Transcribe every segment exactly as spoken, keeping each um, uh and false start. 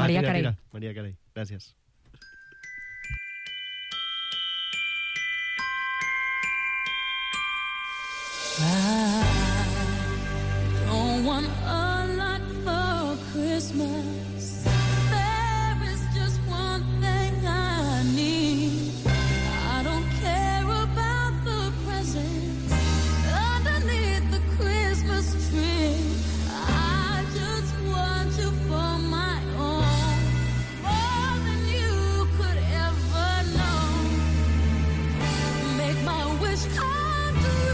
Maria tira, Carey. tira. Maria Carey, gràcies. I don't want a lot for Christmas. There is just one thing I need. I don't care about the presents underneath the Christmas tree. I just want you for my own, more than you could ever know. Make my wish come true.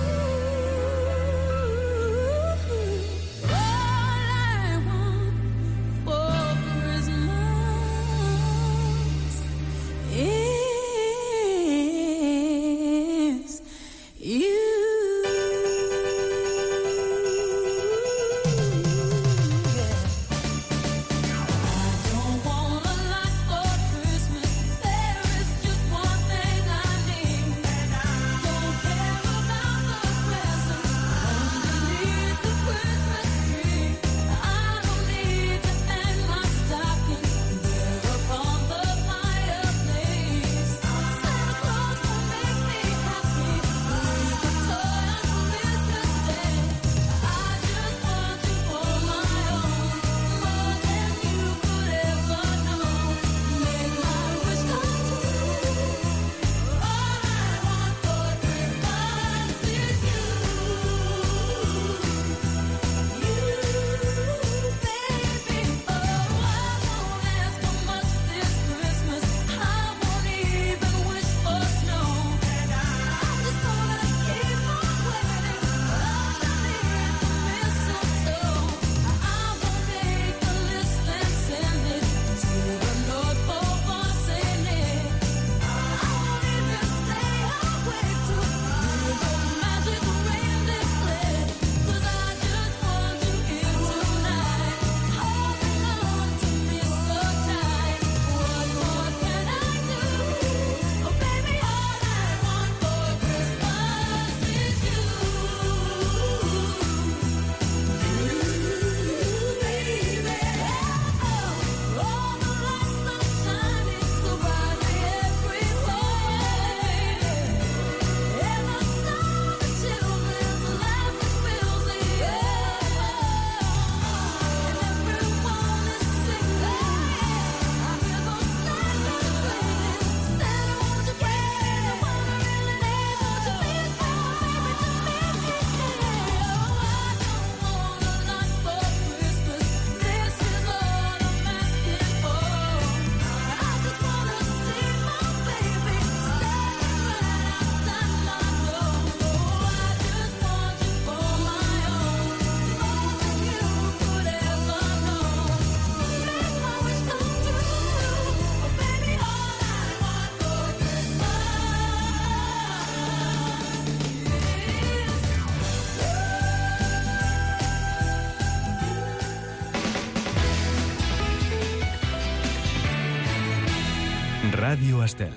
Ràdio Estel.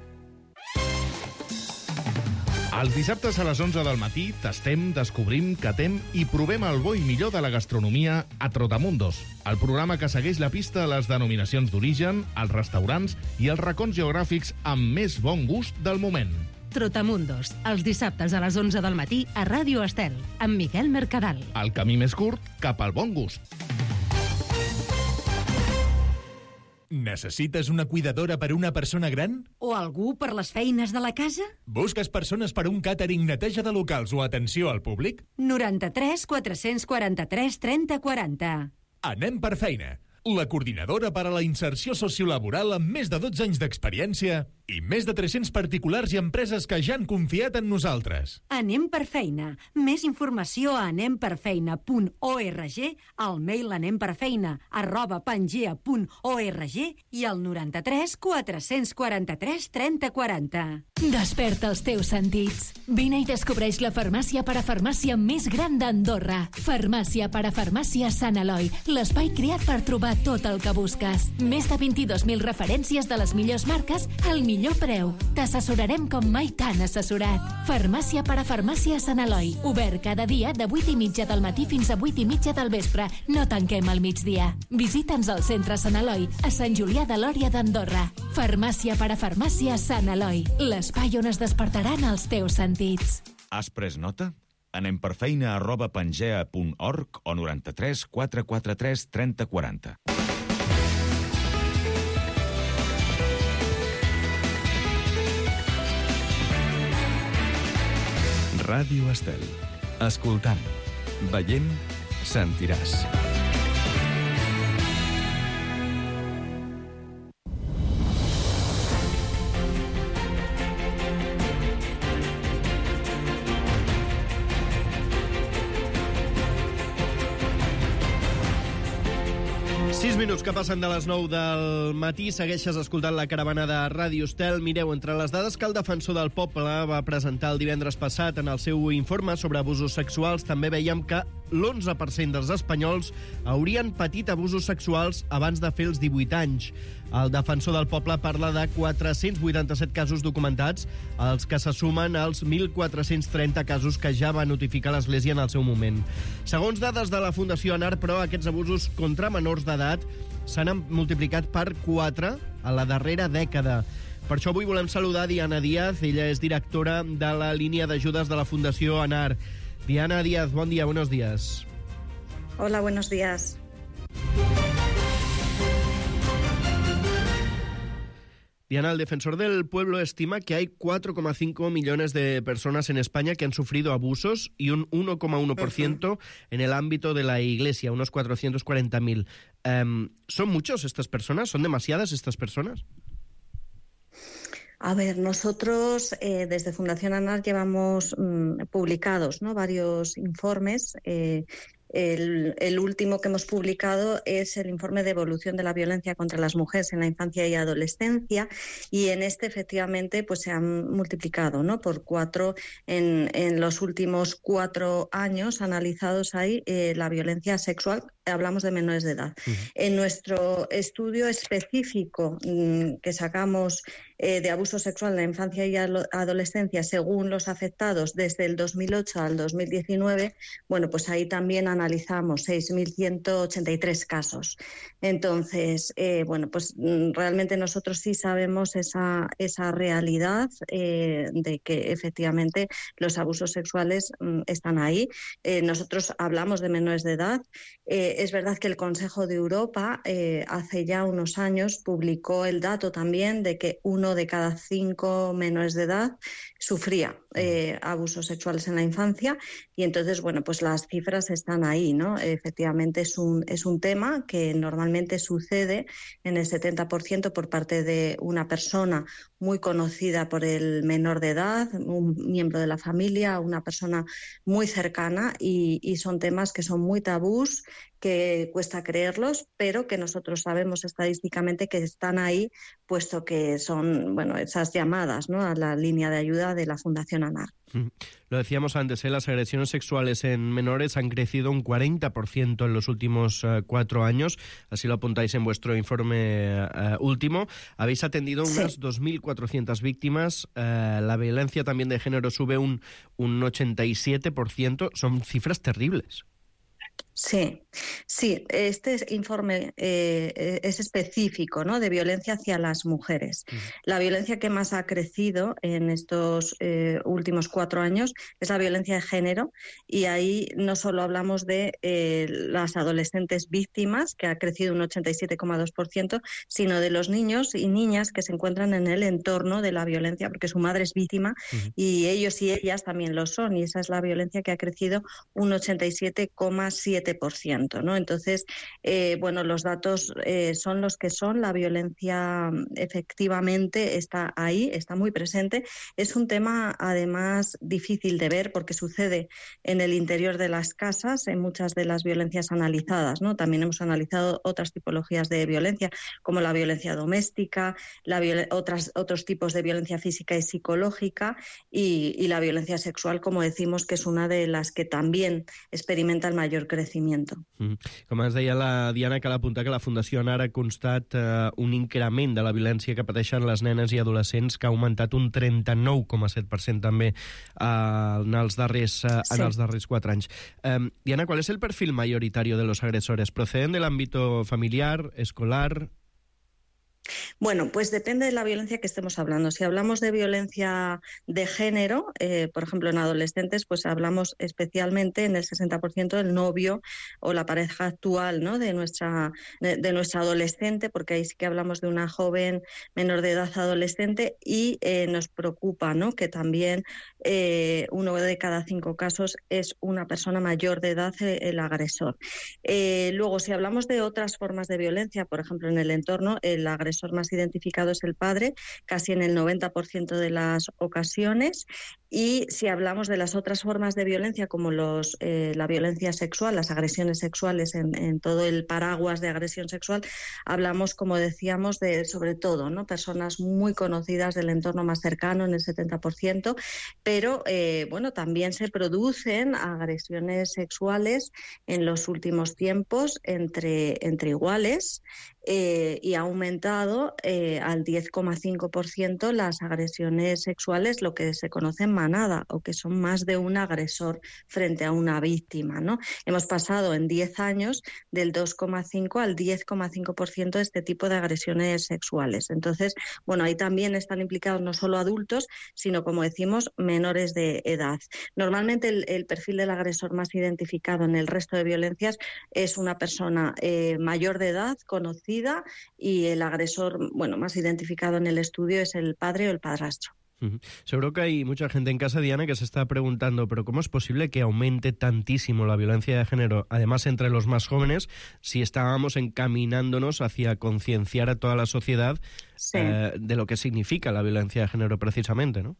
Els dissabtes a les onze del matí tastem, descobrim, catem i provem el bo i millor de la gastronomia a Trotamundos, el programa que segueix la pista a les denominacions d'origen, els restaurants i els racons geogràfics amb més bon gust del moment. Trotamundos, els dissabtes a les onze del matí a Ràdio Estel, amb Miquel Mercadal. El camí més curt cap al bon gust. Necessites una cuidadora per a una persona gran? O algú per les feines de la casa? Busques persones per a un càtering, neteja de locals o atenció al públic? noranta-tres quatre-cents quaranta-tres trenta quaranta. Anem per feina. La coordinadora per a la inserció sociolaboral amb més de dotze anys d'experiència i més de tres-cents particulars i empreses que ja han confiat en nosaltres. Anem per feina. Més informació a anem per feina punt org, al mail anemperfeina arroba pangea punt org i al noranta-tres quatre-cents quaranta-tres trenta quaranta. Desperta els teus sentits. Vine i descobreix la farmàcia parafarmàcia més gran d'Andorra. Farmàcia parafarmàcia Sant Eloi, l'espai creat per trobar tot el que busques. Més de vint-i-dos mil referències de les millors marques al millor millor preu. T'assessorarem com mai t'han assessorat. Farmàcia per a farmàcia Sant Eloi. Obert cada dia de vuit i mitja del matí fins a vuit i mitja del vespre. No tanquem al migdia. Visita'ns al centre Sant Eloi, a Sant Julià de Lòria d'Andorra. Farmàcia per a farmàcia Sant Eloi. L'espai on es despertaran els teus sentits. Has pres nota? Anem per feina arroba pangea punt org o noranta-tres quatre quatre tres trenta quaranta. Ràdio Estel. Escoltant, veient, sentiràs. sis minuts que passen de les nou del matí, segueixes escoltant la caravana de Ràdio Estel. Mireu, entre les dades que el Defensor del Poble va presentar el divendres passat en el seu informe sobre abusos sexuals, també veiem que l'onze per cent dels espanyols haurien patit abusos sexuals abans de fer els divuit anys. El Defensor del Poble parla de quatre-cents vuitanta-set casos documentats, els que se sumen als mil quatre-cents trenta casos que ja va notificar l'Església en el seu moment. Segons dades de la Fundació ANAR, però, aquests abusos contra menors d'edat s'han multiplicat per quatre a la darrera dècada. Per això avui volem saludar Diana Díaz, ella és directora de la línia d'ajudes de la Fundació ANAR. Diana Díaz, bon dia, buenos días. Hola, buenos días. Diana, el Defensor del Pueblo estima que hay cuatro coma cinco millones de personas en España que han sufrido abusos y un uno coma uno por ciento uh-huh. en el ámbito de la Iglesia, unos cuatrocientos cuarenta mil. Um, ¿Son muchos estas personas? ¿Son demasiadas estas personas? A ver, nosotros eh, desde Fundación ANAR llevamos mmm, publicados, ¿no?, varios informes. Eh, el, el último que hemos publicado es el informe de evolución de la violencia contra las mujeres en la infancia y adolescencia, y en este efectivamente pues se han multiplicado, ¿no?, por cuatro en, en los últimos cuatro años analizados ahí eh, la violencia sexual. Hablamos de menores de edad. Uh-huh. En nuestro estudio específico mmm, que sacamos eh, de abuso sexual en la infancia y adolescencia, según los afectados desde el dos mil ocho al dos mil diecinueve, bueno, pues ahí también analizamos seis mil ciento ochenta y tres casos. Entonces, eh, bueno, pues realmente nosotros sí sabemos esa, esa realidad eh, de que efectivamente los abusos sexuales mm, están ahí. Eh, nosotros hablamos de menores de edad. Eh, es verdad que el Consejo de Europa eh, hace ya unos años publicó el dato también de que uno de cada cinco menores de edad sufría eh, abusos sexuales en la infancia, y entonces, bueno, pues las cifras están ahí, ¿no? Efectivamente es un, es un tema que normalmente sucede en el setenta por ciento por parte de una persona muy conocida por el menor de edad, un miembro de la familia, una persona muy cercana, y, y son temas que son muy tabús, que cuesta creerlos, pero que nosotros sabemos estadísticamente que están ahí, puesto que son, bueno, esas llamadas, ¿no?, a la línea de ayuda de la Fundación ANAR. Lo decíamos antes, ¿eh? Las agresiones sexuales en menores han crecido un cuarenta por ciento en los últimos uh, cuatro años, así lo apuntáis en vuestro informe uh, último. Habéis atendido unas sí. dos mil cuatrocientas víctimas, uh, la violencia también de género sube un, un ochenta y siete por ciento, son cifras terribles. Sí, sí, este informe eh, es específico, ¿no?, de violencia hacia las mujeres. Uh-huh. La violencia que más ha crecido en estos eh, últimos cuatro años es la violencia de género, y ahí no solo hablamos de eh, las adolescentes víctimas, que ha crecido un ochenta y siete coma dos por ciento, sino de los niños y niñas que se encuentran en el entorno de la violencia, porque su madre es víctima uh-huh. y ellos y ellas también lo son, y esa es la violencia que ha crecido un ochenta y siete coma siete por ciento, ¿no? Entonces, eh, bueno, los datos eh, son los que son, la violencia efectivamente está ahí, está muy presente. Es un tema además difícil de ver porque sucede en el interior de las casas, en muchas de las violencias analizadas, ¿no? También hemos analizado otras tipologías de violencia, como la violencia doméstica, la viol- otras, otros tipos de violencia física y psicológica, y, y la violencia sexual, como decimos, que es una de las que también experimenta el mayor crecimiento crecimiento. Mm. Com ens deia la Diana, cal apuntar que la Fundació ANAR ha constat eh, un increment de la violència que pateixen les nenes i adolescents que ha augmentat un trenta-nou coma set per cent també eh, en, els darrers, eh, sí. en els darrers quatre anys. Eh, Diana, ¿cuál es el perfil mayoritario de los agresores? ¿Proceden del ámbito familiar, escolar? Bueno, pues depende de la violencia que estemos hablando. Si hablamos de violencia de género, eh, por ejemplo, en adolescentes, pues hablamos especialmente en el sesenta por ciento del novio o la pareja actual, ¿no? de, nuestra, de, de nuestra adolescente, porque ahí sí que hablamos de una joven menor de edad adolescente y eh, nos preocupa, ¿no? que también eh, uno de cada cinco casos es una persona mayor de edad eh, el agresor. Eh, luego, si hablamos de otras formas de violencia, por ejemplo, en el entorno, el agresor más identificado es el padre, casi en el noventa por ciento de las ocasiones. Y si hablamos de las otras formas de violencia, como los, eh, la violencia sexual, las agresiones sexuales en, en todo el paraguas de agresión sexual, hablamos, como decíamos, de sobre todo, ¿no? personas muy conocidas del entorno más cercano, en el setenta por ciento, pero eh, bueno, también se producen agresiones sexuales en los últimos tiempos entre, entre iguales. Eh, y ha aumentado eh, al diez coma cinco por ciento las agresiones sexuales, lo que se conoce en manada, o que son más de un agresor frente a una víctima, ¿no? Hemos pasado en diez años del dos coma cinco al diez coma cinco por ciento de este tipo de agresiones sexuales. Entonces, bueno, ahí también están implicados no solo adultos, sino, como decimos, menores de edad. Normalmente el, el perfil del agresor más identificado en el resto de violencias es una persona eh, mayor de edad, conocida, y el agresor, bueno, más identificado en el estudio es el padre o el padrastro. Uh-huh. Seguro que hay mucha gente en casa, Diana, que se está preguntando, pero ¿cómo es posible que aumente tantísimo la violencia de género, además entre los más jóvenes, si estábamos encaminándonos hacia concienciar a toda la sociedad sí. eh, de lo que significa la violencia de género precisamente, ¿no?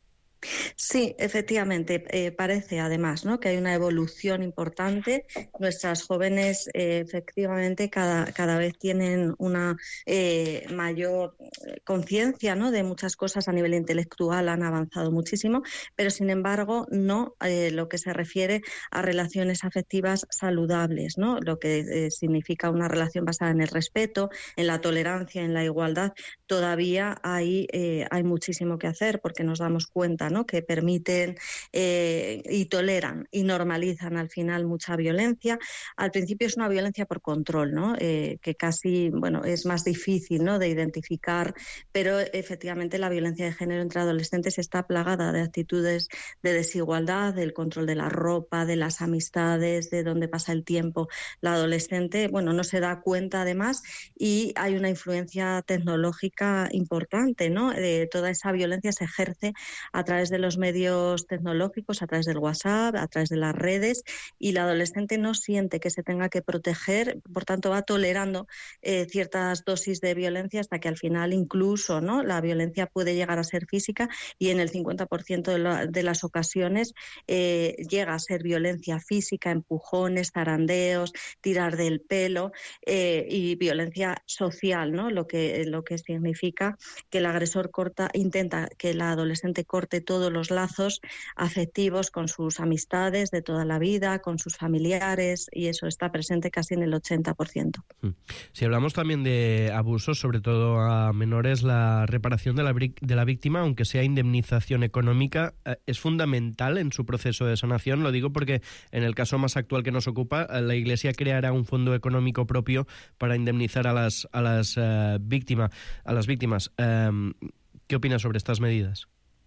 Sí, efectivamente, eh, parece además, ¿no? que hay una evolución importante. Nuestras jóvenes eh, efectivamente cada, cada vez tienen una eh, mayor conciencia, ¿no? de muchas cosas a nivel intelectual, han avanzado muchísimo, pero sin embargo no eh, lo que se refiere a relaciones afectivas saludables, ¿no? lo que eh, significa una relación basada en el respeto, en la tolerancia, en la igualdad. Todavía hay, eh, hay muchísimo que hacer, porque nos damos cuenta, ¿no? que permiten eh, y toleran y normalizan al final mucha violencia. Al principio es una violencia por control, ¿no? eh, que casi bueno, es más difícil, ¿no? de identificar, pero efectivamente la violencia de género entre adolescentes está plagada de actitudes de desigualdad, del control de la ropa, de las amistades, de dónde pasa el tiempo. La adolescente bueno, no se da cuenta además, y hay una influencia tecnológica importante, ¿no? Eh, toda esa violencia se ejerce a través de los medios tecnológicos, a través del WhatsApp, a través de las redes, y la adolescente no siente que se tenga que proteger, por tanto va tolerando eh, ciertas dosis de violencia hasta que al final incluso, ¿no? la violencia puede llegar a ser física, y en el cincuenta por ciento de, la, de las ocasiones eh, llega a ser violencia física, empujones, zarandeos, tirar del pelo eh, y violencia social, ¿no? lo que, lo que significa que el agresor corta, intenta que la adolescente corte todos los lazos afectivos con sus amistades de toda la vida, con sus familiares, y eso está presente casi en el ochenta por ciento. Si hablamos también de abusos, sobre todo a menores, la reparación de la, de la víctima, aunque sea indemnización económica, es fundamental en su proceso de sanación. Lo digo porque en el caso más actual que nos ocupa, la Iglesia creará un fondo económico propio para indemnizar a las, a las, uh, víctima, a las víctimas. Um, ¿Qué opinas sobre estas medidas?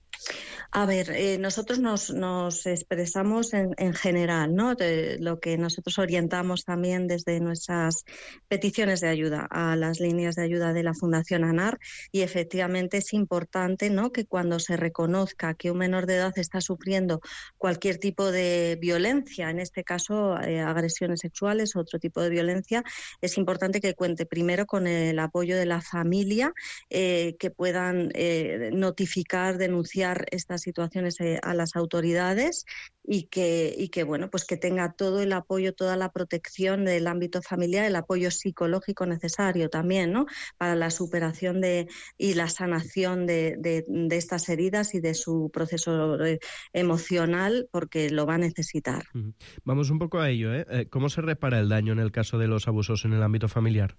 A ver, eh, nosotros nos, nos expresamos en, en general, ¿no? De lo que nosotros orientamos también desde nuestras peticiones de ayuda a las líneas de ayuda de la Fundación ANAR, y efectivamente es importante, ¿no? que cuando se reconozca que un menor de edad está sufriendo cualquier tipo de violencia, en este caso eh, agresiones sexuales o otro tipo de violencia, es importante que cuente primero con el apoyo de la familia, eh, que puedan eh, notificar, denunciar esta estas situaciones eh, a las autoridades y que, y que, bueno, pues que tenga todo el apoyo, toda la protección del ámbito familiar, el apoyo psicológico necesario también, ¿no?, para la superación de, y la sanación de, de, de estas heridas y de su proceso emocional, porque lo va a necesitar. Vamos un poco a ello, ¿eh? ¿Cómo se repara el daño en el caso de los abusos en el ámbito familiar?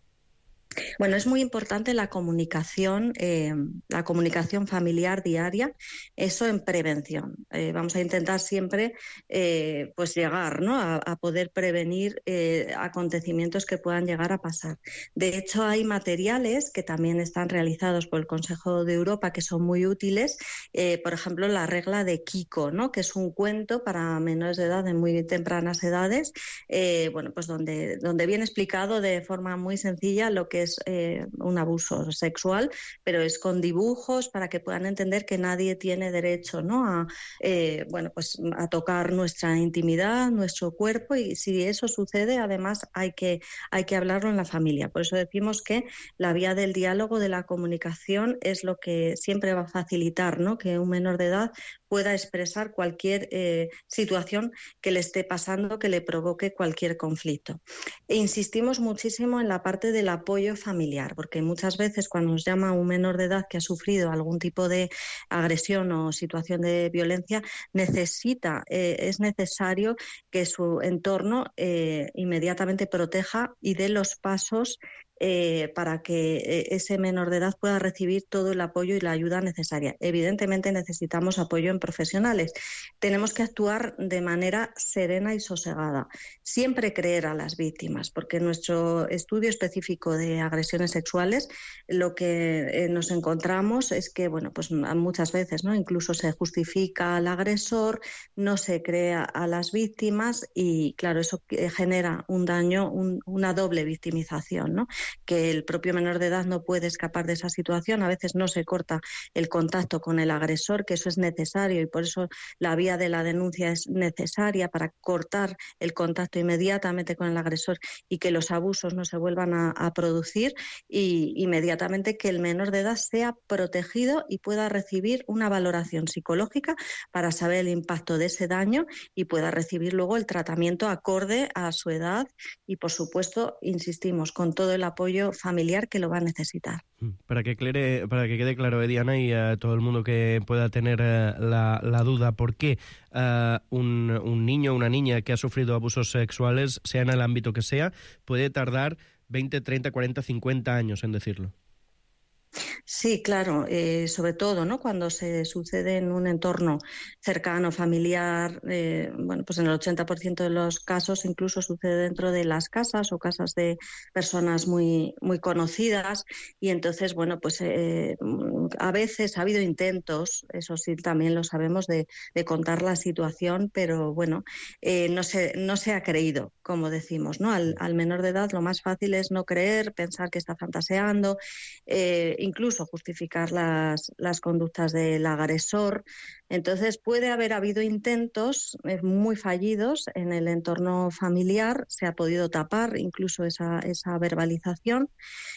Bueno, es muy importante la comunicación, eh, la comunicación familiar diaria, eso en prevención. Eh, vamos a intentar siempre eh, pues llegar, ¿no?, a, a poder prevenir eh, acontecimientos que puedan llegar a pasar. De hecho, hay materiales que también están realizados por el Consejo de Europa que son muy útiles, eh, por ejemplo, la regla de Kiko, ¿no?, que es un cuento para menores de edad de muy tempranas edades, eh, bueno, pues donde, donde viene explicado de forma muy sencilla lo que es eh, un abuso sexual, pero es con dibujos para que puedan entender que nadie tiene derecho, ¿no?, a, eh, bueno, pues a tocar nuestra intimidad, nuestro cuerpo, y si eso sucede, además hay que, hay que hablarlo en la familia. Por eso decimos que la vía del diálogo, de la comunicación, es lo que siempre va a facilitar, ¿no?, que un menor de edad pueda expresar cualquier eh, situación que le esté pasando, que le provoque cualquier conflicto. E insistimos muchísimo en la parte del apoyo familiar, porque muchas veces cuando nos llama un menor de edad que ha sufrido algún tipo de agresión o situación de violencia, necesita, eh, es necesario que su entorno eh, inmediatamente proteja y dé los pasos Eh, para que eh, ese menor de edad pueda recibir todo el apoyo y la ayuda necesaria. Evidentemente necesitamos apoyo en profesionales. Tenemos que actuar de manera serena y sosegada. Siempre creer a las víctimas, porque en nuestro estudio específico de agresiones sexuales lo que eh, nos encontramos es que, bueno, pues muchas veces, ¿no?, incluso se justifica al agresor, no se cree a las víctimas y, claro, eso genera un daño, un, una doble victimización, ¿no?, que el propio menor de edad no puede escapar de esa situación. A veces no se corta el contacto con el agresor, que eso es necesario, y por eso la vía de la denuncia es necesaria para cortar el contacto inmediatamente con el agresor y que los abusos no se vuelvan a, a producir, y inmediatamente que el menor de edad sea protegido y pueda recibir una valoración psicológica para saber el impacto de ese daño y pueda recibir luego el tratamiento acorde a su edad y, por supuesto, insistimos, con todo el apoyo familiar que lo va a necesitar. Para que, clere, para que quede claro, Diana, y a todo el mundo que pueda tener uh, la, la duda, ¿por qué uh, un, un niño o una niña que ha sufrido abusos sexuales, sea en el ámbito que sea, puede tardar veinte, treinta, cuarenta, cincuenta años en decirlo? Sí, claro, eh, sobre todo, ¿no?, cuando se sucede en un entorno cercano, familiar, eh, bueno, pues en el ochenta por ciento de los casos incluso sucede dentro de las casas o casas de personas muy, muy conocidas, y entonces, bueno, pues eh, a veces ha habido intentos, eso sí, también lo sabemos, de, de contar la situación, pero bueno, eh, no se, no se ha creído, como decimos, ¿no? Al, al menor de edad lo más fácil es no creer, pensar que está fantaseando, eh, incluso justificar las, las conductas del agresor. Entonces puede haber habido intentos eh, muy fallidos en el entorno familiar, se ha podido tapar incluso esa, esa verbalización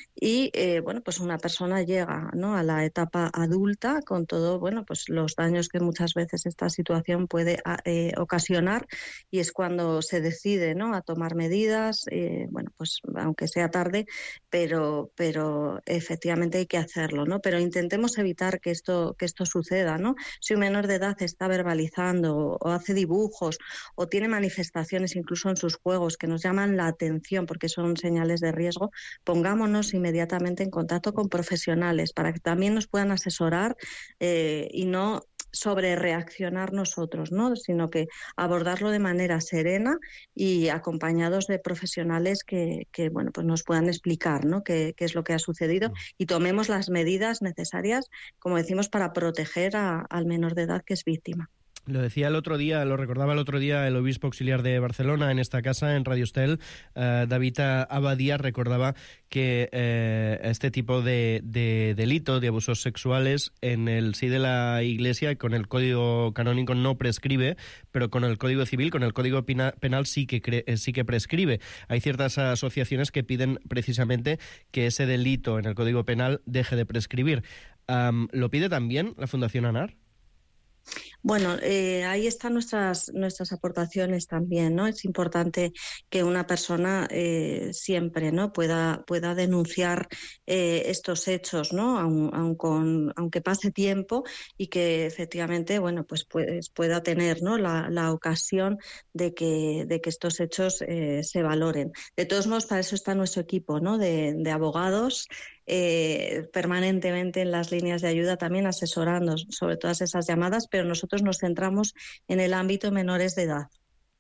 y eh, bueno, pues una persona llega, ¿no?, a la etapa adulta con todo, bueno, pues los daños que muchas veces esta situación puede eh, ocasionar, y es cuando se decide, ¿no?, a tomar medidas, eh, bueno, pues aunque sea tarde, pero, pero efectivamente hay que hacerlo, ¿no? Pero intentemos evitar que esto, que esto suceda, ¿no? Si un menor de edad está verbalizando o hace dibujos o tiene manifestaciones incluso en sus juegos que nos llaman la atención porque son señales de riesgo, pongámonos inmediatamente en contacto con profesionales para que también nos puedan asesorar eh, y no sobre reaccionar nosotros, ¿no?, sino que abordarlo de manera serena y acompañados de profesionales que, que bueno, pues nos puedan explicar, ¿no?, qué, qué es lo que ha sucedido y tomemos las medidas necesarias, como decimos, para proteger a, al menor de edad que es víctima. Lo decía el otro día, lo recordaba el otro día el obispo auxiliar de Barcelona en esta casa, en Radio Estel, eh, David Abadía, recordaba que eh, este tipo de, de delito, de abusos sexuales, en el sí de la Iglesia, con el Código Canónico no prescribe, pero con el Código Civil, con el Código Penal sí que, cre- sí que prescribe. Hay ciertas asociaciones que piden precisamente que ese delito en el Código Penal deje de prescribir. Um, ¿Lo pide también la Fundación ANAR? Bueno, eh, ahí están nuestras nuestras aportaciones también, ¿no? Es importante que una persona eh, siempre, ¿no?, pueda pueda denunciar eh, estos hechos, ¿no?, aun, aun con, aunque pase tiempo, y que efectivamente, bueno, pues, pues pueda tener, ¿no?, la, la ocasión de que de que estos hechos eh, se valoren. De todos modos, para eso está nuestro equipo, ¿no?, de, de abogados. Eh, permanentemente en las líneas de ayuda, también asesorando sobre todas esas llamadas, pero nosotros nos centramos en el ámbito menores de edad.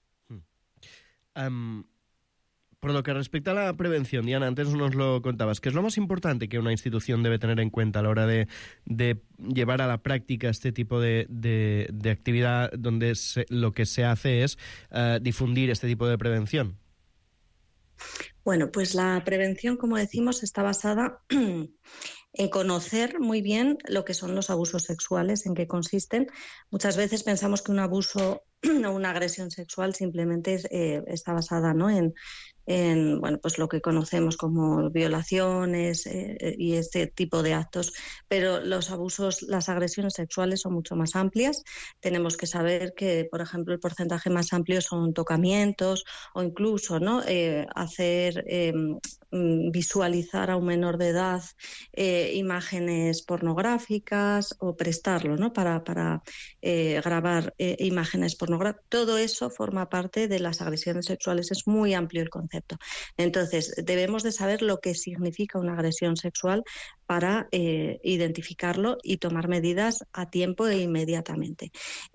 Um, por lo que respecta a la prevención, Diana, antes nos lo contabas, ¿qué es lo más importante que una institución debe tener en cuenta a la hora de, de llevar a la práctica este tipo de, de, de actividad donde se, lo que se hace es uh, difundir este tipo de prevención? Bueno, pues la prevención, como decimos, está basada en conocer muy bien lo que son los abusos sexuales, en qué consisten. Muchas veces pensamos que un abuso o una agresión sexual simplemente eh, está basada, ¿no?, en, en bueno, pues lo que conocemos como violaciones eh, y este tipo de actos, pero los abusos, las agresiones sexuales son mucho más amplias. Tenemos que saber que, por ejemplo, el porcentaje más amplio son tocamientos o incluso, ¿no?, eh, hacer eh, visualizar a un menor de edad eh, imágenes pornográficas o prestarlo, ¿no?, para, para eh, grabar eh, imágenes pornográficas. Todo eso forma parte de las agresiones sexuales. Es muy amplio el concepto. Entonces, debemos de saber lo que significa una agresión sexual para eh, identificarlo y tomar medidas a tiempo e inmediatamente.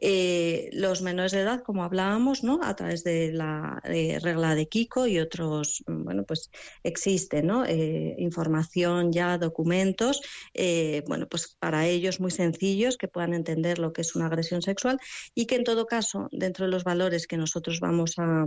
Eh, los menores de edad, como hablábamos, ¿no?, a través de la eh, regla de Kiko y otros, bueno, pues existe, ¿no?, eh, información ya, documentos, eh, bueno, pues para ellos muy sencillos, que puedan entender lo que es una agresión sexual, y que en todo caso, dentro de los valores que nosotros vamos a,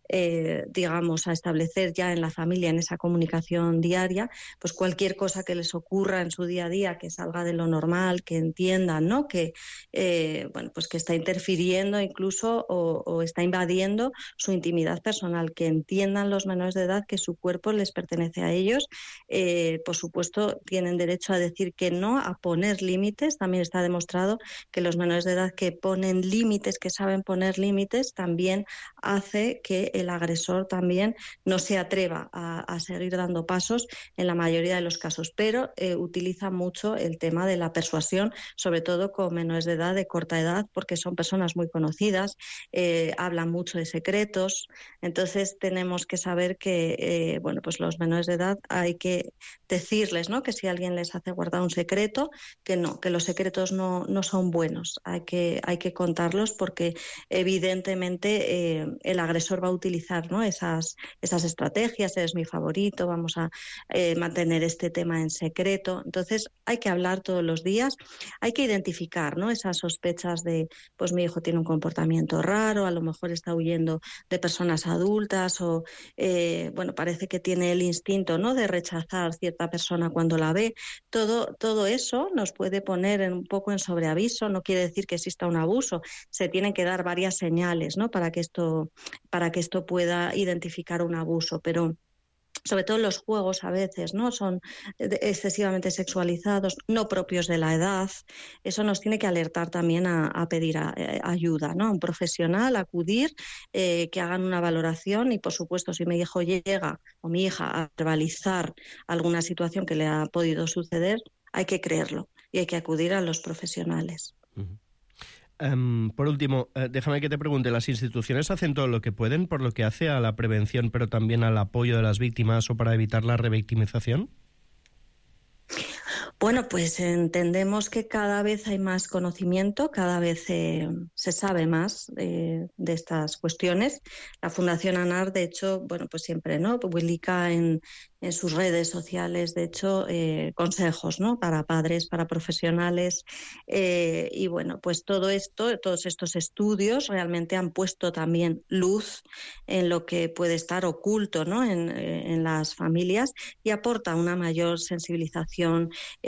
eh, digamos, a establecer ya en la familia, en esa comunicación diaria, pues cualquier cosa que les ocurra en su día a día, que salga de lo normal, que entiendan, ¿no?, que, eh, bueno, pues que está interfiriendo incluso o, o está invadiendo su intimidad personal, que entiendan los menores de edad que su cuerpo les pertenece a ellos. Eh, por supuesto, tienen derecho a decir que no, a poner límites. También está demostrado que los menores de edad que ponen límites, que saben poner límites, también hace que el agresor también no se atreva a, a seguir dando pasos en la mayoría de los casos, pero eh, utiliza mucho el tema de la persuasión, sobre todo con menores de edad de corta edad, porque son personas muy conocidas, eh, hablan mucho de secretos. Entonces tenemos que saber que eh, bueno, pues los menores de edad hay que decirles, ¿no?, que si alguien les hace guardar un secreto, que no, que los secretos no, no son buenos, hay que, hay que contarlos, porque evidentemente eh, el agresor va a utilizar, ¿no?, esas, esas estrategias. Eres mi favorito, vamos a eh, mantener este tema en secreto. Entonces hay que hablar todos los días, hay que identificar, ¿no?, esas sospechas de, pues mi hijo tiene un comportamiento raro, a lo mejor está huyendo de personas adultas, o eh, bueno, parece que tiene el instinto, ¿no?, de rechazar cierta persona cuando la ve. Todo, todo eso nos puede poner en, un poco en sobreaviso. No quiere decir que exista un abuso, se tienen que dar varias señales, ¿no?, para que esto, para que esto pueda identificar un abuso, pero sobre todo los juegos a veces, ¿no?, son excesivamente sexualizados, no propios de la edad. Eso nos tiene que alertar también a, a pedir a, a ayuda, ¿no?, a un profesional, acudir, eh, que hagan una valoración, y por supuesto, si mi hijo llega o mi hija a verbalizar alguna situación que le ha podido suceder, hay que creerlo y hay que acudir a los profesionales. Uh-huh. Um, por último, uh, déjame que te pregunte, ¿las instituciones hacen todo lo que pueden por lo que hace a la prevención, pero también al apoyo de las víctimas o para evitar la revictimización? Bueno, pues entendemos que cada vez hay más conocimiento, cada vez eh, se sabe más eh, de estas cuestiones. La Fundación ANAR, de hecho, bueno, pues siempre, ¿no?, publica en, en sus redes sociales, de hecho, eh, consejos, ¿no?, para padres, para profesionales, eh, y bueno, pues todo esto, todos estos estudios realmente han puesto también luz en lo que puede estar oculto, ¿no?, en, en las familias, y aporta una mayor sensibilización, eh,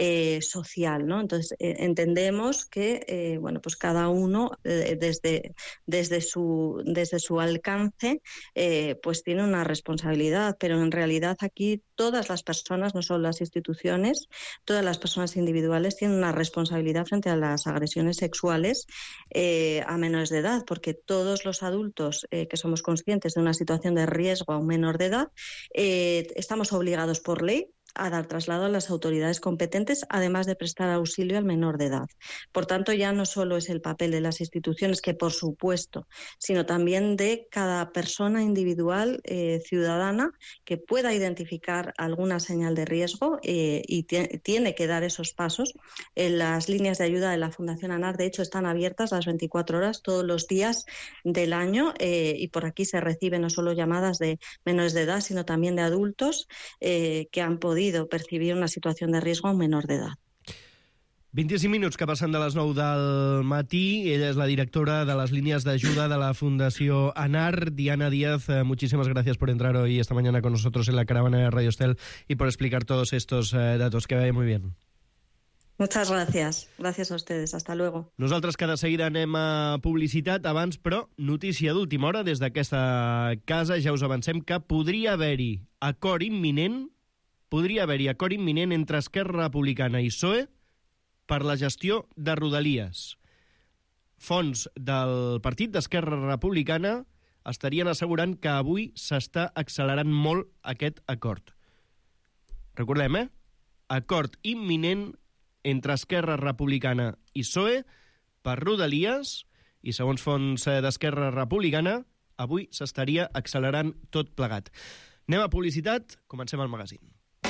eh, social, ¿no? Entonces, eh, entendemos que eh, bueno, pues cada uno eh, desde, desde, su, desde su alcance eh, pues tiene una responsabilidad, pero en realidad aquí todas las personas, no solo las instituciones, todas las personas individuales tienen una responsabilidad frente a las agresiones sexuales eh, a menores de edad, porque todos los adultos eh, que somos conscientes de una situación de riesgo a un menor de edad eh, estamos obligados por ley a dar traslado a las autoridades competentes, además de prestar auxilio al menor de edad. Por tanto, ya no solo es el papel de las instituciones, que por supuesto, sino también de cada persona individual eh, ciudadana que pueda identificar alguna señal de riesgo eh, y t- tiene que dar esos pasos. Eh, las líneas de ayuda de la Fundación ANAR, de hecho, están abiertas las veinticuatro horas todos los días del año eh, y por aquí se reciben no solo llamadas de menores de edad, sino también de adultos eh, que han podido percibir una situació de risc a un menor d'edat. vint-i-cinc minuts que passen de les nou del matí. Ella es la directora de las líneas de ayuda de la Fundación ANAR. Diana Díaz, eh, muchísimas gracias por entrar hoy esta mañana con nosotros en la caravana de Radio Estel y por explicar todos estos eh, datos. Que vaya muy bien. Muchas gracias. Gracias a ustedes. Hasta luego. Nosaltres cada seguida anem a publicitat abans, però notícia d'última hora des d'aquesta casa. Ja us avancem que podria haver-hi acord imminent podria haver-hi acord imminent entre Esquerra Republicana i P S O E per la gestió de Rodalies. Fons del partit d'Esquerra Republicana estarien assegurant que avui s'està accelerant molt aquest acord. Recordem, eh? Acord imminent entre Esquerra Republicana i P S O E per Rodalies i, segons fons d'Esquerra Republicana, avui s'estaria accelerant tot plegat. Anem a publicitat, comencem el magazín.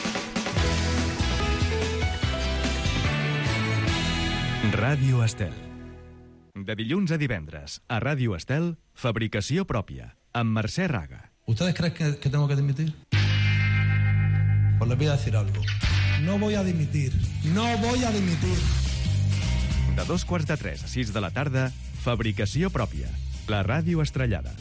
Ràdio Estel. De dilluns a divendres, a Ràdio Estel, fabricació pròpia, amb Mercè Raga. ¿Ustedes creen que, que tengo que dimitir? Pues les voy a decir algo. No voy a dimitir. No voy a dimitir. De dos quarts de tres a sis de la tarda, fabricació pròpia, la ràdio estrellada.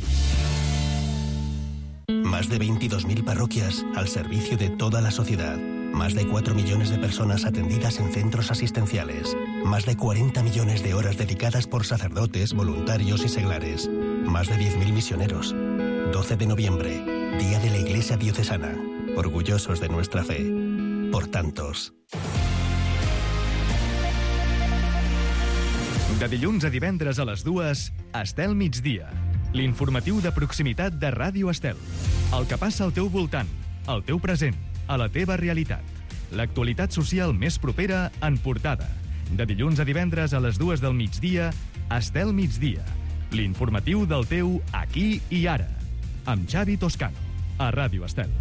Más de veintidós mil parroquias al servicio de toda la sociedad. Más de cuatro millones de personas atendidas en centros asistenciales. Más de cuarenta millones de horas dedicadas por sacerdotes, voluntarios y seglares. Más de diez mil misioneros. doce de noviembre, Día de la Iglesia Diocesana. Orgullosos de nuestra fe. Por tantos. De dilluns a divendres a les dues, Estel migdia. L'informatiu de proximitat de Ràdio Estel. El que passa al teu voltant, al teu present, a la teva realitat. L'actualitat social més propera en portada. De dilluns a divendres a les dues del migdia, Estel migdia. L'informatiu del teu aquí i ara. Amb Xavi Toscano, a Ràdio Estel.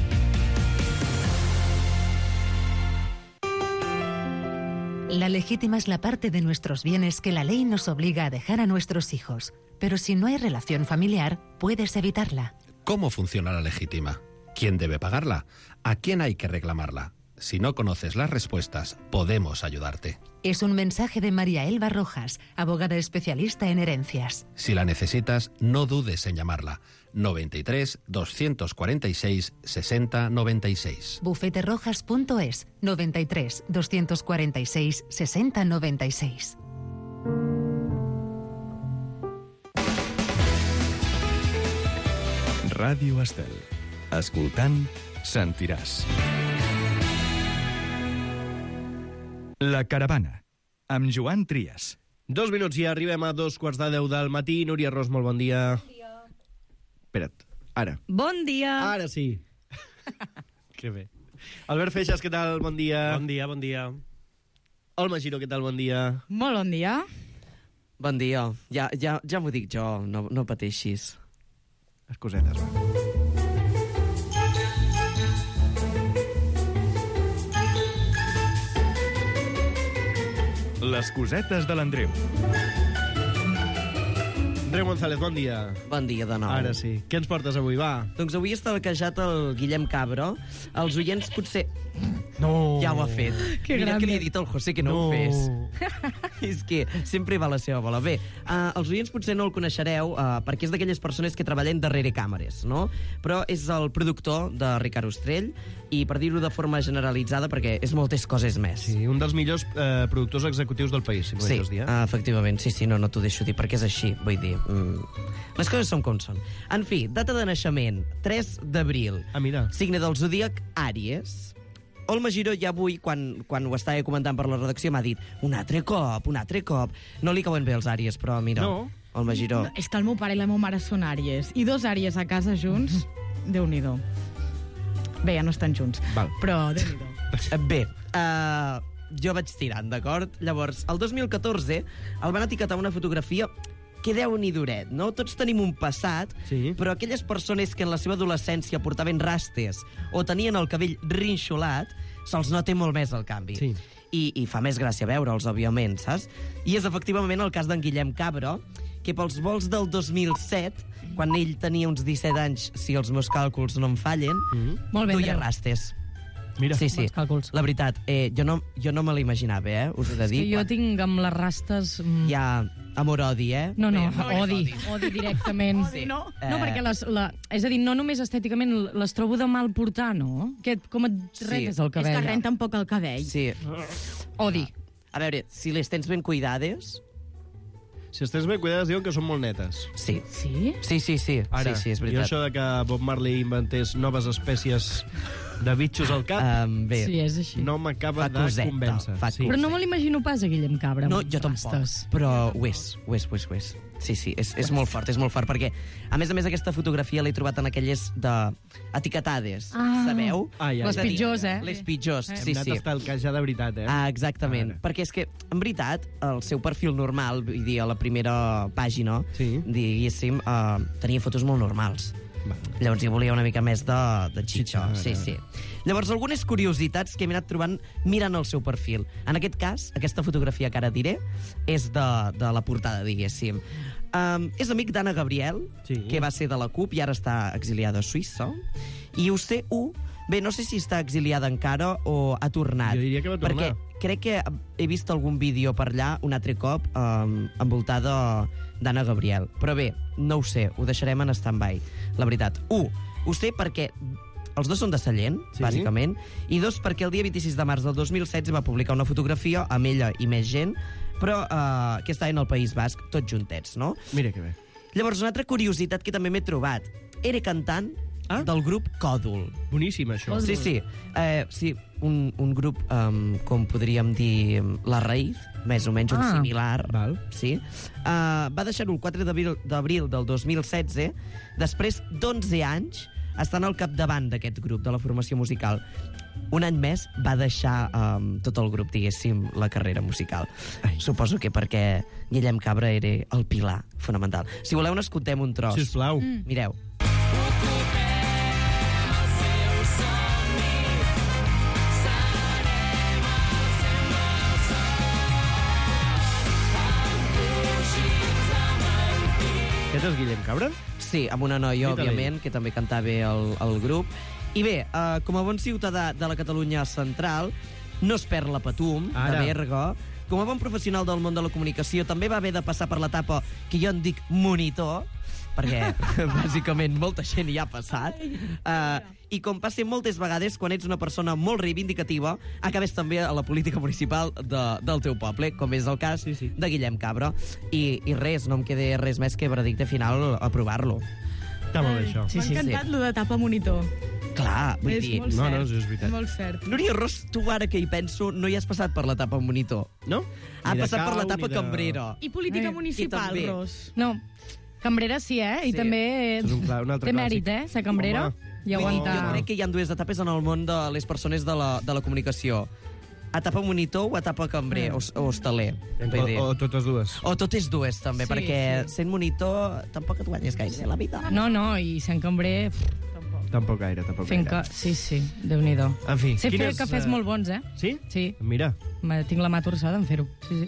La legítima es la parte de nuestros bienes que la ley nos obliga a dejar a nuestros hijos. Pero si no hay relación familiar, puedes evitarla. ¿Cómo funciona la legítima? ¿Quién debe pagarla? ¿A quién hay que reclamarla? Si no conoces las respuestas, podemos ayudarte. Es un mensaje de María Elba Rojas, abogada especialista en herencias. Si la necesitas, no dudes en llamarla. noventa y tres, doscientos cuarenta y seis, sesenta noventa y seis. bufete rojas punto es, noventa y tres, doscientos cuarenta y seis, sesenta noventa y seis. Ràdio Estel. Escoltant, sentiràs. La caravana, amb Joan Trias. Dos minuts i arribem a dos quarts de deu del matí. Núria Ros, molt bon dia. Bon dia. Espera't, ara. Bon dia. Ara sí. Que bé. Albert Feixas, què tal? Bon dia. Bon dia, bon dia. Olma Giró, què tal? Bon dia. Molt bon dia. Bon dia. Ja, ja, ja m'ho dic jo, no, no pateixis. Excusetes, va. Les cosetes de l'Andreu. Andreu González, bon dia. Bon dia de nou. Ara sí. Què ens portes avui, va? Doncs avui està quejat el Guillem Cabro. Els oients potser... No. Ja ho ha fet. Que Mira grande. que li he dit al José que no, No. ho fes. És que sempre va a la seva bola. Bé, uh, els oients potser no el coneixereu uh, perquè és d'aquelles persones que treballen darrere càmeres, no? Però és el productor de Ricard Ostrell i, per dir-ho de forma generalitzada, perquè és moltes coses més. Sí, un dels millors eh, productors executius del país, si m'ho Sí, deixes dir. Eh? uh, efectivament, sí, sí, no, no t'ho deixo dir, perquè és així, vull dir... Mm, les coses són com són. En fi, data de naixement, tres d'abril. Ah, mira. Signe del zodíac, Àries. Olma Giró ja avui, quan, quan ho estava comentant per la redacció, m'ha dit un altre cop, un altre cop. No li cauen bé els Àries, però mira, No. Olma Giró... No, és que el meu pare i la meva mare són àries. I dos àries a casa junts, Déu-n'hi-do. Bé, ja no estan junts, Val. però Déu-n'hi-do. Eh, Bé, uh, jo vaig tirant, d'acord? Llavors, el dos mil catorze el van etiquetar una fotografia que deu-n'hi duret, no? Tots tenim un passat, Sí. però aquelles persones que en la seva adolescència portaven rastes o tenien el cabell rinxolat, se'ls nota molt més el canvi. Sí. I, I fa més gràcia veure'ls, òbviament, saps? I és efectivament el cas d'en Guillem Cabro, que pels vols del dos mil set, quan ell tenia uns disset anys, si els meus càlculs no em fallen, Mm. Molt bé, duia Andreu. rastes. Mira. Sí, sí. Bons càlculs. La veritat, eh, jo, no, jo no me l'imaginava, eh? Us he de És dir. que jo tinc amb les rastes... mm, Hi ha amor-odi, eh? No, no, Bé, odi, odi directament. Sí. No, Eh. no perquè les, la, és a dir, no només estèticament les trobo de mal portar, no? Que, com et Sí. rentes el cabell? És que renta un poc el cabell. Sí. Odi. A veure, si les tens ben cuidades... Si estàs ben cuidades, diuen que són molt netes. Sí. Sí? Sí, sí, sí. Ara, sí, sí, és jo veritat. això de que Bob Marley inventés noves espècies de bitxos al cap, Um, bé, Sí, és així. no m'acaba Fa de coseta, convèncer. fa sí. Però no me l'imagino pas, a Guillem Cabra. no, amb jo tampoc. rastes. Però ho és, ho és, ho és, ho és. Sí, sí, és, és molt fort, és molt fort, perquè, a més a més, aquesta fotografia l'he trobat en aquelles de etiquetades, Ah. sabeu? Ai, ai, Les ai. pitjors, eh? Les pitjors, Eh. sí, Hem anat sí. a estalcar de veritat, eh? Ah, exactament. Ara. Perquè és que, en veritat, el seu perfil normal, vull dir, a la primera pàgina, Sí. diguéssim, uh, tenia fotos molt normals. Va. Llavors hi volia una mica més de, de xitxo. Xitxa, Sí, ara. sí. Llavors, algunes curiositats que hem anat trobant mirant el seu perfil. En aquest cas, aquesta fotografia que ara diré és de, de la portada, diguéssim. Um, és amic d'Anna Gabriel, Sí. que va ser de la CUP i ara està exiliada a Suïssa. I U C U, bé, no sé si està exiliada encara o ha tornat. Jo diria que va tornar. Perquè crec que he vist algun vídeo per allà un altre cop um, envoltada d'Anna Gabriel. Però bé, no ho sé, ho deixarem en stand-by, la veritat. Un, ho sé perquè els dos són de Sallent, Sí. bàsicament, i dos, perquè el dia vint-i-sis de març del dos mil setze va publicar una fotografia amb ella i més gent, però uh, que està en el País Basc, tots juntets, no? Mira que bé. Llavors, una altra curiositat que també m'he trobat. Era cantant Ah? del grup Còdol. Boníssim, això. Sí, sí. Eh, sí, un, un grup, um, com podríem dir, La Raïz, més o menys un Ah. similar. Val. Sí. Uh, va deixar-ho el quatre d'abril d'abril del dos mil setze, després d'onze anys estant al capdavant d'aquest grup, de la formació musical. Un any més va deixar um, tot el grup, diguéssim, la carrera musical. Ai. Suposo que perquè Guillem Cabra era el pilar fonamental. Si voleu, n'escoltem un tros. Sisplau. Mm. Mireu. Aquest és Guillem Cabra? Sí, amb una noia, Mira-li. òbviament, que també cantava el, el grup. I bé, uh, com a bon ciutadà de la Catalunya central, no es perd la Patum, Ara. de Berga. Com a bon professional del món de la comunicació, també va haver de passar per l'etapa que jo en dic monitor, perquè bàsicament molta gent hi ha passat. Uh, I com passa moltes vegades, quan ets una persona molt reivindicativa, acabes també a la política municipal de, del teu poble, com és el cas Sí, sí. de Guillem Cabra. I, I res, no em queda res més que veredicte final aprovar-lo. Està molt bé, això. Sí, M'ha sí, encantat sí. lo de tapa monitor. Clar, vull És dir... molt No, cert. no, és veritat. Molt cert. Núria Ros, tu ara que hi penso, no hi has passat per l'etapa monitor. No? Ha Ni de passat per cau, l'etapa ni de- cambrera. I política Ai, municipal, i també. Ros. No, cambrera sí, eh? I Sí. també Això és un, cla- un altre té clàssic. mèrit, eh? Ser cambrera Home. i Vull dir, aguantar... Jo crec que hi ha dues etapes en el món de les persones de la, de la comunicació. Etapa monitor o etapa cambrer o, o hostaler. Vull dir. O, o totes dues. O totes dues, també, Sí, perquè sí. sent monitor tampoc et guanyes gaire la vida. No, no, i sent cambrer... pff, Tampoc gaire, tampoc Fent gaire. que... Sí, sí, Déu-n'hi-do. En fi, Sé fer quines, cafès eh, molt bons, eh? Sí? Sí, Mira. me- tinc la mà torçada en fer-ho. Sí, sí.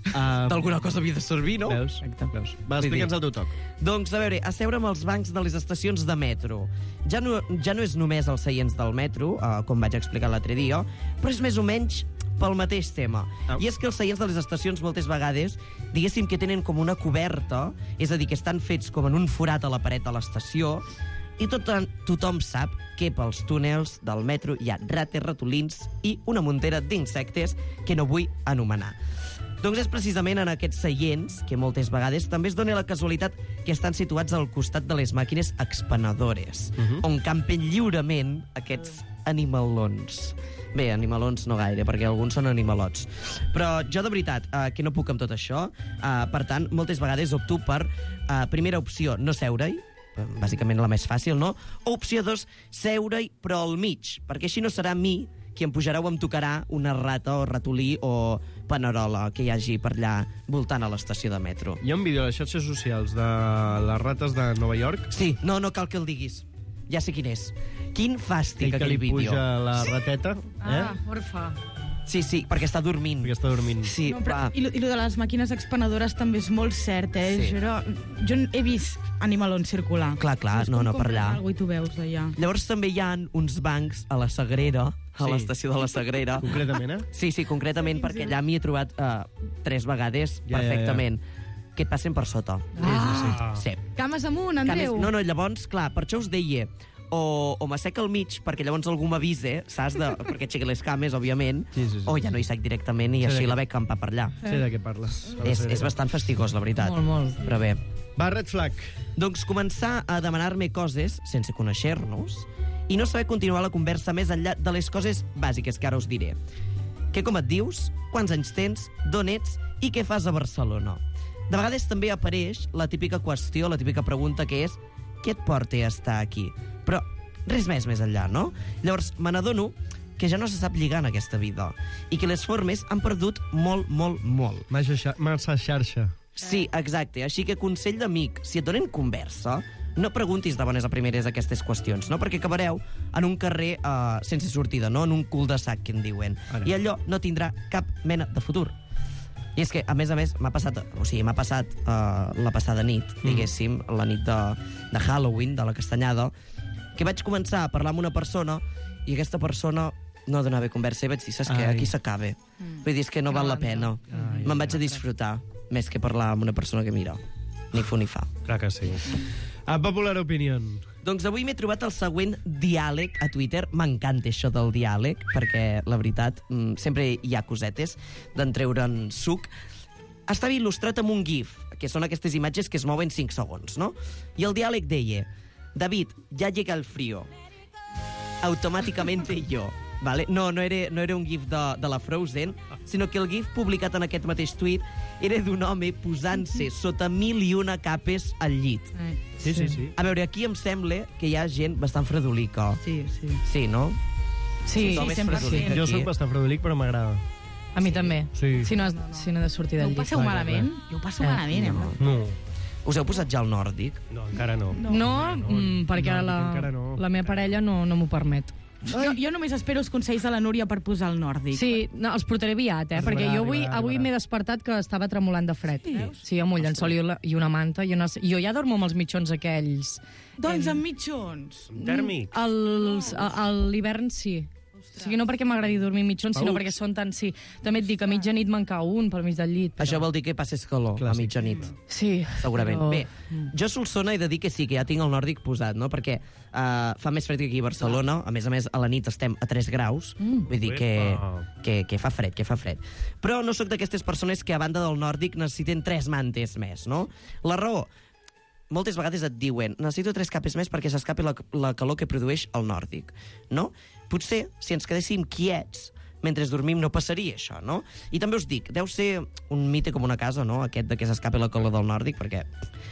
Uh, D'alguna cosa havia de servir, no? Veus? Veus. Va, explica'ns el teu toc. Doncs, a veure, asseure amb els bancs de les estacions de metro. Ja no, ja no és només els seients del metro, uh, com vaig explicar l'altre dia, però és més o menys pel mateix tema. Oh. I és que els seients de les estacions moltes vegades, diguéssim que tenen com una coberta, és a dir, que estan fets com en un forat a la paret de l'estació, i tot, tothom sap que pels túnels del metro hi ha rates, ratolins i una muntera d'insectes que no vull anomenar. Doncs és precisament en aquests seients que moltes vegades també es dona la casualitat que estan situats al costat de les màquines expenedores, uh-huh. on campen lliurement aquests animalons. Bé, animalons no gaire, perquè alguns són animalots. Però jo, de veritat, eh, que no puc amb tot això, eh, per tant, moltes vegades opto per eh, primera opció, no seure-hi, bàsicament la més fàcil, no? O opció dos, seure-hi però al mig, perquè així no serà mi qui em pujarà o em tocarà una rata o ratolí o panerola que hi hagi per allà voltant a l'estació de metro. Hi ha un vídeo a les xarxes socials de les rates de Nova York? Sí, no, no cal que el diguis. Ja sé quin és. Quin fàstic, aquell vídeo. Que li puja la rateta. Eh? Ah, porfa. Sí, sí, perquè està dormint. Perquè està dormint. Sí, no, però, va. I, lo, I lo de les màquines expenedores també és molt cert, eh? Sí. Jo, era, jo he vist animalons circular. Clar, clar, no, no, per allà. Algú i tu veus d'allà. Llavors també hi ha uns bancs a la Sagrera, a Sí. l'estació de la Sagrera. Concretament, eh? Sí, sí, concretament, perquè allà m'hi he trobat uh, tres vegades Ja, perfectament. Que et passen per sota. Ah. Sí. Cames amunt, Cames, Andreu. no, no, llavors, clar, per això us deia, o, o m'assec al mig, perquè llavors algú m'avise, saps? De, perquè aixequi les cames, òbviament, Sí, sí, sí. o ja no hi sec directament i Sé de així què- la veig campar per allà. Sé de què parles. És, és bastant fastigós, la veritat. Molt, molt. Però bé. Va, red flag. Doncs començar a demanar-me coses sense conèixer-nos i no saber continuar la conversa més enllà de les coses bàsiques que ara us diré. Que com et dius, quants anys tens, d'on ets i què fas a Barcelona. De vegades també apareix la típica qüestió, la típica pregunta que és què et porta a estar aquí? Però res més més enllà, no? Llavors, me n'adono que ja no se sap lligar en aquesta vida i que les formes han perdut molt, molt, molt. Massa, xa massa xarxa. Sí, exacte. Així que consell d'amic, si et donen conversa, no preguntis de bones a primeres aquestes qüestions, no? Perquè acabareu en un carrer uh, sense sortida, no? En un cul-de-sac, que en diuen. Ara. I allò no tindrà cap mena de futur. I és que, a més a més, m'ha passat, o sigui, m'ha passat uh, la passada nit, diguéssim, la nit de, de Halloween, de la Castanyada, que vaig començar a parlar amb una persona i aquesta persona no donava conversa i vaig dir, saps què? Ai. Aquí s'acabe. Mm. Vull dir, és que no val la pena. Ai, Me'n vaig a disfrutar, més que parlar amb una persona que mira. Ni fu ni fa. Clar que sí. A popular opinion. Doncs avui m'he trobat el següent diàleg a Twitter. M'encanta això del diàleg, perquè, la veritat, mm, sempre hi ha cosetes d'en treure'n suc. Estava il·lustrat amb un GIF, que són aquestes imatges que es mouen cinc segons, no? I el diàleg deia: David, ya llega el frío. Automàticamente yo. Vale? No, no era, no era un gif de, de la Frozen, sinó que el gif publicat en aquest mateix tuit era d'un home posant-se sota mil i una capes al llit. Sí, sí, sí. A veure, aquí em sembla que hi ha gent bastant fredolica. Sí, sí. Sí, no? Sí, Tothom sí, és sempre fredolic sí. Jo aquí. sóc bastant fredolic, però m'agrada. A mi també. Sí. Si no, has, si no he de sortir del No ho llit. passeu Clar, malament? clar. Jo ho passo malament, eh? No. No, Us heu posat ja al nòrdic? no, encara no. No, no, mm, perquè no, la, encara no. la meva parella no, no m'ho permet. Jo, jo només espero els consells de la Núria per posar el nòrdic. Sí, no, els portaré aviat, eh? Arribarà, Perquè jo avui, arribarà, avui arribarà. m'he despertat que estava tremolant de fred. Sí? Sí, amb un llençol i una- i una manta. Jo, no, sé- jo ja dormo amb els mitjons aquells. Doncs amb mitjons. Tèrmic. Els, a, a l'hivern sí. O sigui, no perquè m'agradi dormir mitjons, sinó Ups. perquè són tan... Sí. També et dic, a mitjanit me'n cau un pel mig del llit. Però... Això vol dir que passes calor Clàssic. a mitjanit. Sí. Segurament. Però... Bé, jo a Solsona he de dir que sí, que ja tinc el nòrdic posat, no? Perquè uh, fa més fred que aquí a Barcelona. A més a més, a la nit estem a tres graus. Mm. Vull dir que, Uepa. que, que fa fred, que fa fred. Però no sóc d'aquestes persones que a banda del nòrdic necessiten tres mantes més, no? La raó, moltes vegades et diuen necessito tres capes més perquè s'escapi la, la calor que produeix el nòrdic, no? Potser, si ens quedéssim quiets mentre dormim no passaria això, no? I també us dic, deu ser un mite com una casa, no?, aquest de que s'escapi la calor del nòrdic, perquè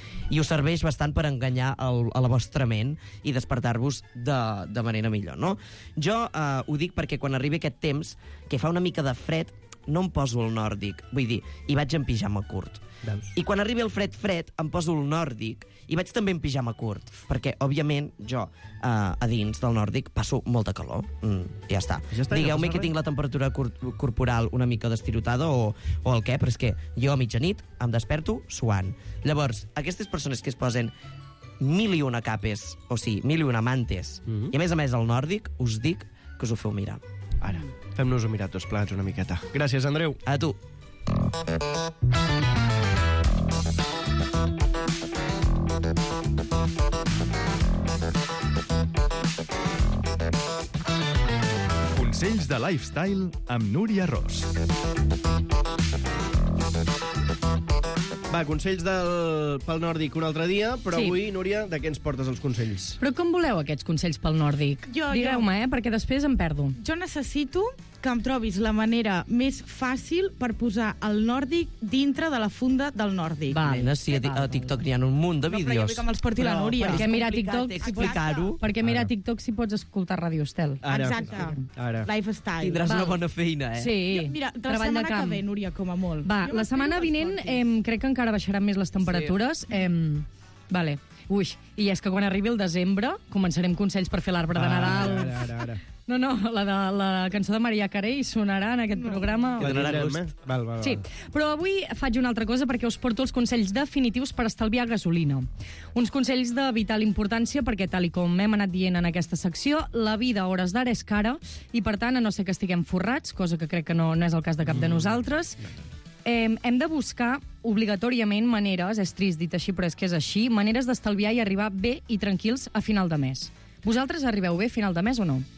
i us serveix bastant per enganyar el, a la vostra ment i despertar-vos de, de manera millor, no? Jo eh, ho dic perquè quan arribi aquest temps, que fa una mica de fred, no em poso el nòrdic, vull dir, hi vaig en pijama curt. Veus? I quan arribi el fred-fred em poso el nòrdic i vaig també en pijama curt, perquè, òbviament, jo eh, a dins del nòrdic passo molta calor. Mm, ja està. Ja està, Digueu-me no que passa tinc la temperatura cor corporal una mica destirotada o, o el què, però és que jo a mitjanit em desperto suant. Llavors, aquestes persones que es posen mil i una capes, o sigui, mil i una mantes, mm -hmm. i a més a més el nòrdic, us dic que us ho feu mirar. Ara, fem-nos-ho mirar tots plegats una miqueta. Gràcies, Andreu. A tu. Consells de lifestyle amb Núria Ros. Va, consells del, pel nòrdic un altre dia, però Sí. avui, Núria, de què ens portes els consells? Però com voleu aquests consells pel nòrdic? Jo, Digueu-me, eh, perquè després em perdo. Jo necessito que em trobis la manera més fàcil per posar el nòrdic dintre de la funda del nòrdic. Nena, sí, a, a TikTok n'hi ha un munt de No, però jo vídeos. vull que me'ls porti la Però- Núria. però és Perquè mira complicat TikTok... explicar-ho. Perquè mira TikTok si pots escoltar Ràdio Estel. Ara. Exacte. Ara. Lifestyle. Tindràs una Val. bona feina, eh? Sí, Jo, mira, de la treball de setmana que camp. ve, Núria, com a molt. Va, Jo la m'espero setmana que els vinent portis. em, crec que encara baixaran més les temperatures. Sí. Em, vale. Ui, i és que quan arribi el desembre començarem consells per fer l'arbre de Nadal. Ara, ara, ara. No, no, la, de, la cançó de Maria Carey sonarà en aquest no. programa. La direm, eh? Val, val, val. Sí, però avui faig una altra cosa perquè us porto els consells definitius per estalviar gasolina. Uns consells de vital importància perquè, tal i com hem anat dient en aquesta secció, la vida a hores d'ara és cara i, per tant, a no ser que estiguem forrats, cosa que crec que no, no és el cas de cap de nosaltres, eh, hem de buscar obligatòriament maneres, és trist dit així, però és que és així, maneres d'estalviar i arribar bé i tranquils a final de mes. Vosaltres arribeu bé a final de mes o no?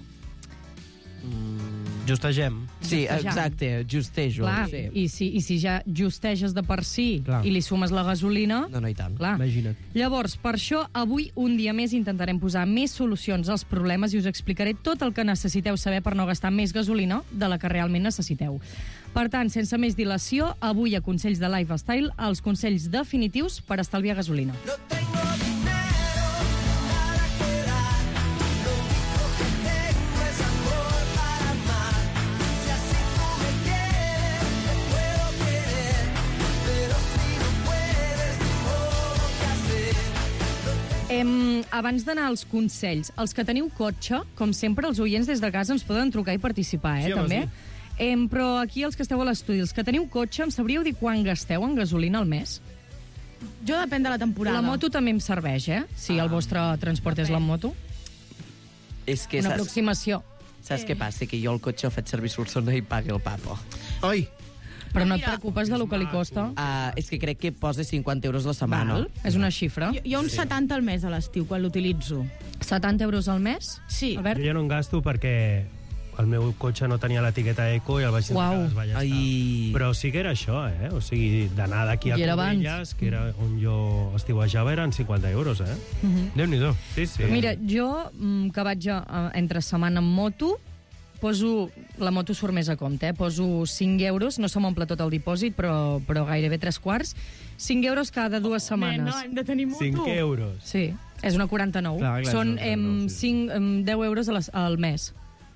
Justegem. Sí, Justejar. exacte, justejo. Clar, Sí. i, si, i si ja justeges de per si Clar. i li sumes la gasolina... No, no, i tant. Clar. Imagina't. Llavors, per això, avui, un dia més, intentarem posar més solucions als problemes i us explicaré tot el que necessiteu saber per no gastar més gasolina de la que realment necessiteu. Per tant, sense més dilació, avui a Consells de Lifestyle, els consells definitius per estalviar gasolina. No tengo dinero para quedar, lo único que tengo es amor para amar. Si así tú me quieres, te puedo querer, pero si no puedes, ni modo que hacer. Em, abans d'anar als consells, els que teniu cotxe, com sempre, els oients des de casa ens poden trucar i participar, eh, Sí, home, també? sí. Em, però aquí, els que esteu a l'estudi, els que teniu cotxe, em sabríeu dir quan gasteu en gasolina al mes? Jo depèn de la temporada. La moto també em serveix, eh? Si el vostre transport és la moto. És que Una saps, aproximació. saps què passa? Que jo el cotxe el faig servir Solsona i paga el papo. Oi! Però no et preocupes de lo que li costa? Uh, és que crec que posa cinquanta euros la setmana. Val, és una xifra. Jo, jo uns sí. setanta al mes a l'estiu, quan l'utilitzo. setanta euros al mes? Sí. Albert? Jo ja no en gasto perquè el meu cotxe no tenia l'etiqueta eco i el vaig Uau. trencar, es va llastar. Ai. Però sí que era això, eh? O sigui, d'anar d'aquí a I era Cubelles, que era on jo estiuejava, eren cinquanta euros, eh? Uh -huh. Déu-n'hi-do. Sí, sí. Mira, jo, mm, que vaig a, entre setmana amb moto, poso... La moto surt més a compte, eh? Poso cinc euros, no se m'omple tot el dipòsit, però, però gairebé tres quarts. cinc euros cada dues setmanes. Nena, hem de tenir moto. cinc euros. Sí, és una quaranta-nou. Clar, clar, Són és una em, quaranta-nou, sí. cinc, em, deu euros a les, al mes.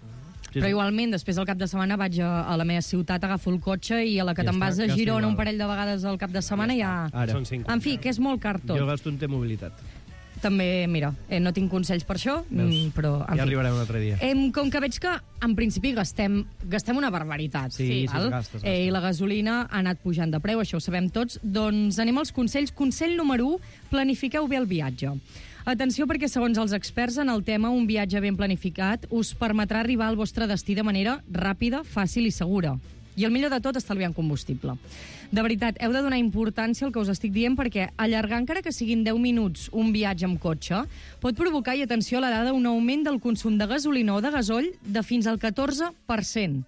Sí, Però sí. igualment, després del cap de setmana vaig a, a la meva ciutat, agafo el cotxe i a la que Ja te'n està, vas a gasta Girona igual. un parell de vegades al cap de setmana ja... Ara. Són cinquanta. En fi, que és molt car tot. Jo gasto en T-mobilitat. També, mira, eh, no tinc consells per això, Veus? mm, però... En Ja fi. arribarà un altre dia. Em, com que veig que, en principi, gastem, gastem una barbaritat. Sí, sí, val? es gasta, es gasta. Eh, I la gasolina ha anat pujant de preu, això ho sabem tots. Doncs anem als consells. Consell número u, planifiqueu bé el viatge. Atenció, perquè segons els experts en el tema, un viatge ben planificat us permetrà arribar al vostre destí de manera ràpida, fàcil i segura. I el millor de tot, estalviant combustible. De veritat, heu de donar importància al que us estic dient perquè allargar, encara que siguin deu minuts, un viatge amb cotxe, pot provocar, i atenció a la dada, un augment del consum de gasolina o de gasoll de fins al catorze per cent.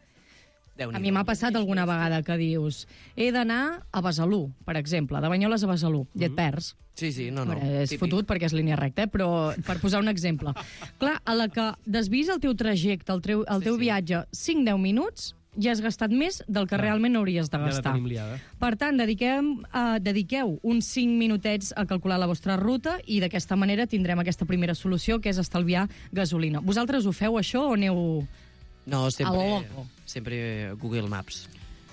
A mi m'ha passat alguna vegada que dius he d'anar a Besalú, per exemple, de Banyoles a Besalú, i et perds. Sí, sí, no, no. Bueno, és Típic. fotut perquè és línia recta, eh? Però per posar un exemple. Clar, a la que desvis el teu trajecte, el teu, el teu Sí, sí. viatge, cinc a deu minuts, ja has gastat més del que realment hauries de Ja la gastar. tenim liada. Per tant, dediquem, uh, dediqueu uns cinc minutets a calcular la vostra ruta i d'aquesta manera tindrem aquesta primera solució, que és estalviar gasolina. Vosaltres ho feu, això, o aneu... No, A sempre, lo loco. sempre Google Maps.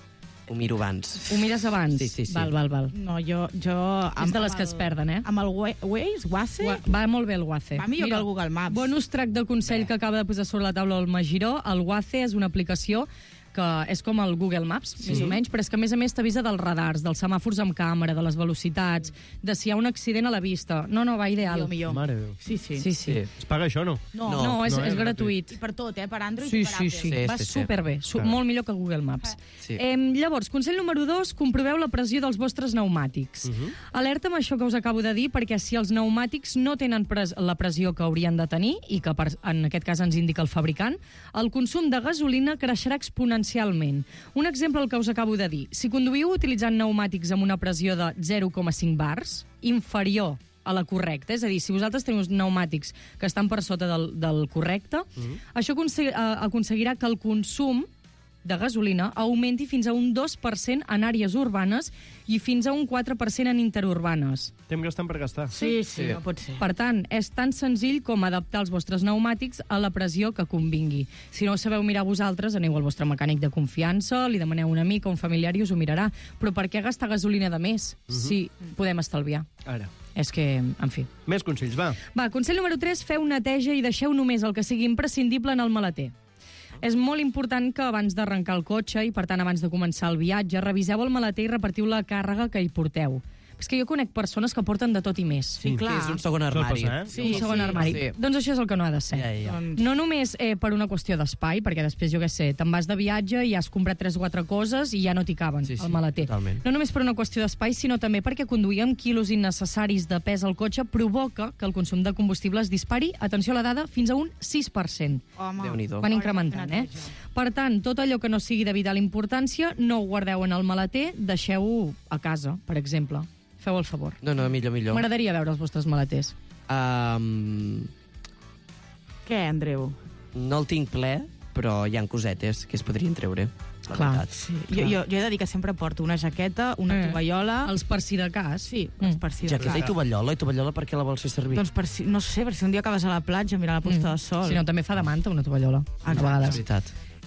Ho miro abans. Ho mires abans? Sí, sí, sí. Val, val, val. No, jo... jo És de les que es perden, eh? Amb el Waze, Waze? Wa- Va molt bé el Waze. Va millor Mira, que el Google Maps. Bonus track del consell que acaba de posar sobre la taula el Magiró. El Waze és una aplicació que és com el Google Maps, sí. més o menys, però és que a més a més t'avisa dels radars, dels semàfors amb càmera, de les velocitats, de si hi ha un accident a la vista. No, no, va ideal. Millor, millor. Mare de Déu. Sí, sí. Sí, sí. Es paga això, no? No, No, no, és, no, és és gratuït. I per tot, eh? Per Android Sí, i per sí, Apple. sí, Sí, va sí, sí. superbé, su Clar. molt millor que Google Maps. Sí. Eh, llavors, consell número dos, comproveu la pressió dels vostres pneumàtics. Uh -huh. Alerta amb això que us acabo de dir, perquè si els pneumàtics no tenen pres la pressió que haurien de tenir, i que per, en aquest cas ens indica el fabricant, el consum de gasolina creixerà exponencialment. Un exemple el que us acabo de dir. Si conduïu utilitzant pneumàtics amb una pressió de zero coma cinc bars, inferior a la correcta, és a dir, si vosaltres teniu uns pneumàtics que estan per sota del, del correcte, uh -huh. això aconse- eh, aconseguirà que el consum de gasolina augmenti fins a un dos per cent en àrees urbanes i fins a un quatre per cent en interurbanes. Estem gastant per gastar. Sí, sí, Sí. no pot ser. Per tant, és tan senzill com adaptar els vostres pneumàtics a la pressió que convingui. Si no ho sabeu mirar vosaltres, aneu al vostre mecànic de confiança, li demaneu a un amic o un familiar i us ho mirarà. Però per què gastar gasolina de més Mhm. si podem estalviar? Ara. És que, en fi... Més consells, va. Va, consell número tres, feu neteja i deixeu només el que sigui imprescindible en el maleter. És molt important que abans d'arrencar el cotxe i, per tant, abans de començar el viatge, reviseu el maleter i repartiu la càrrega que hi porteu. És que jo conec persones que porten de tot i més. Sí, clar. És un segon armari. passa, eh? Sí, un segon sí. armari. Sí. Doncs això és el que no ha de ser. Ja, ja. Doncs- No només eh, per una qüestió d'espai, perquè després, jo què sé, te'n vas de viatge i has comprat tres o quatre coses i ja no t'hi caben Sí, sí, al maleter. totalment. No només per una qüestió d'espai, sinó també perquè conduir amb quilos innecessaris de pes al cotxe provoca que el consum de combustible es dispari, atenció a la dada, fins a un sis per cent. Home. Déu-n'hi-do. Van incrementant, eh? Per tant, tot allò que no sigui de vital importància, no ho guardeu en el maleter, deixeu-ho a casa, per exemple. Feu el favor. No, no, millor, millor. M'agradaria veure els vostres maleters. Um, Què, Andreu? no el tinc ple, però hi han cosetes que es podrien treure. La Clar. veritat. Sí. Jo, jo, jo he de dir que sempre porto una jaqueta, una Eh. tovallola... Els per si de cas. Sí, els per si de Jaqueta i cas. tovallola, i tovallola per què la vols fer servir? Doncs per si, no sé, per si un dia acabes a la platja a mirar la posta de sol. Si no, també fa de manta una tovallola. A és vegades. veritat.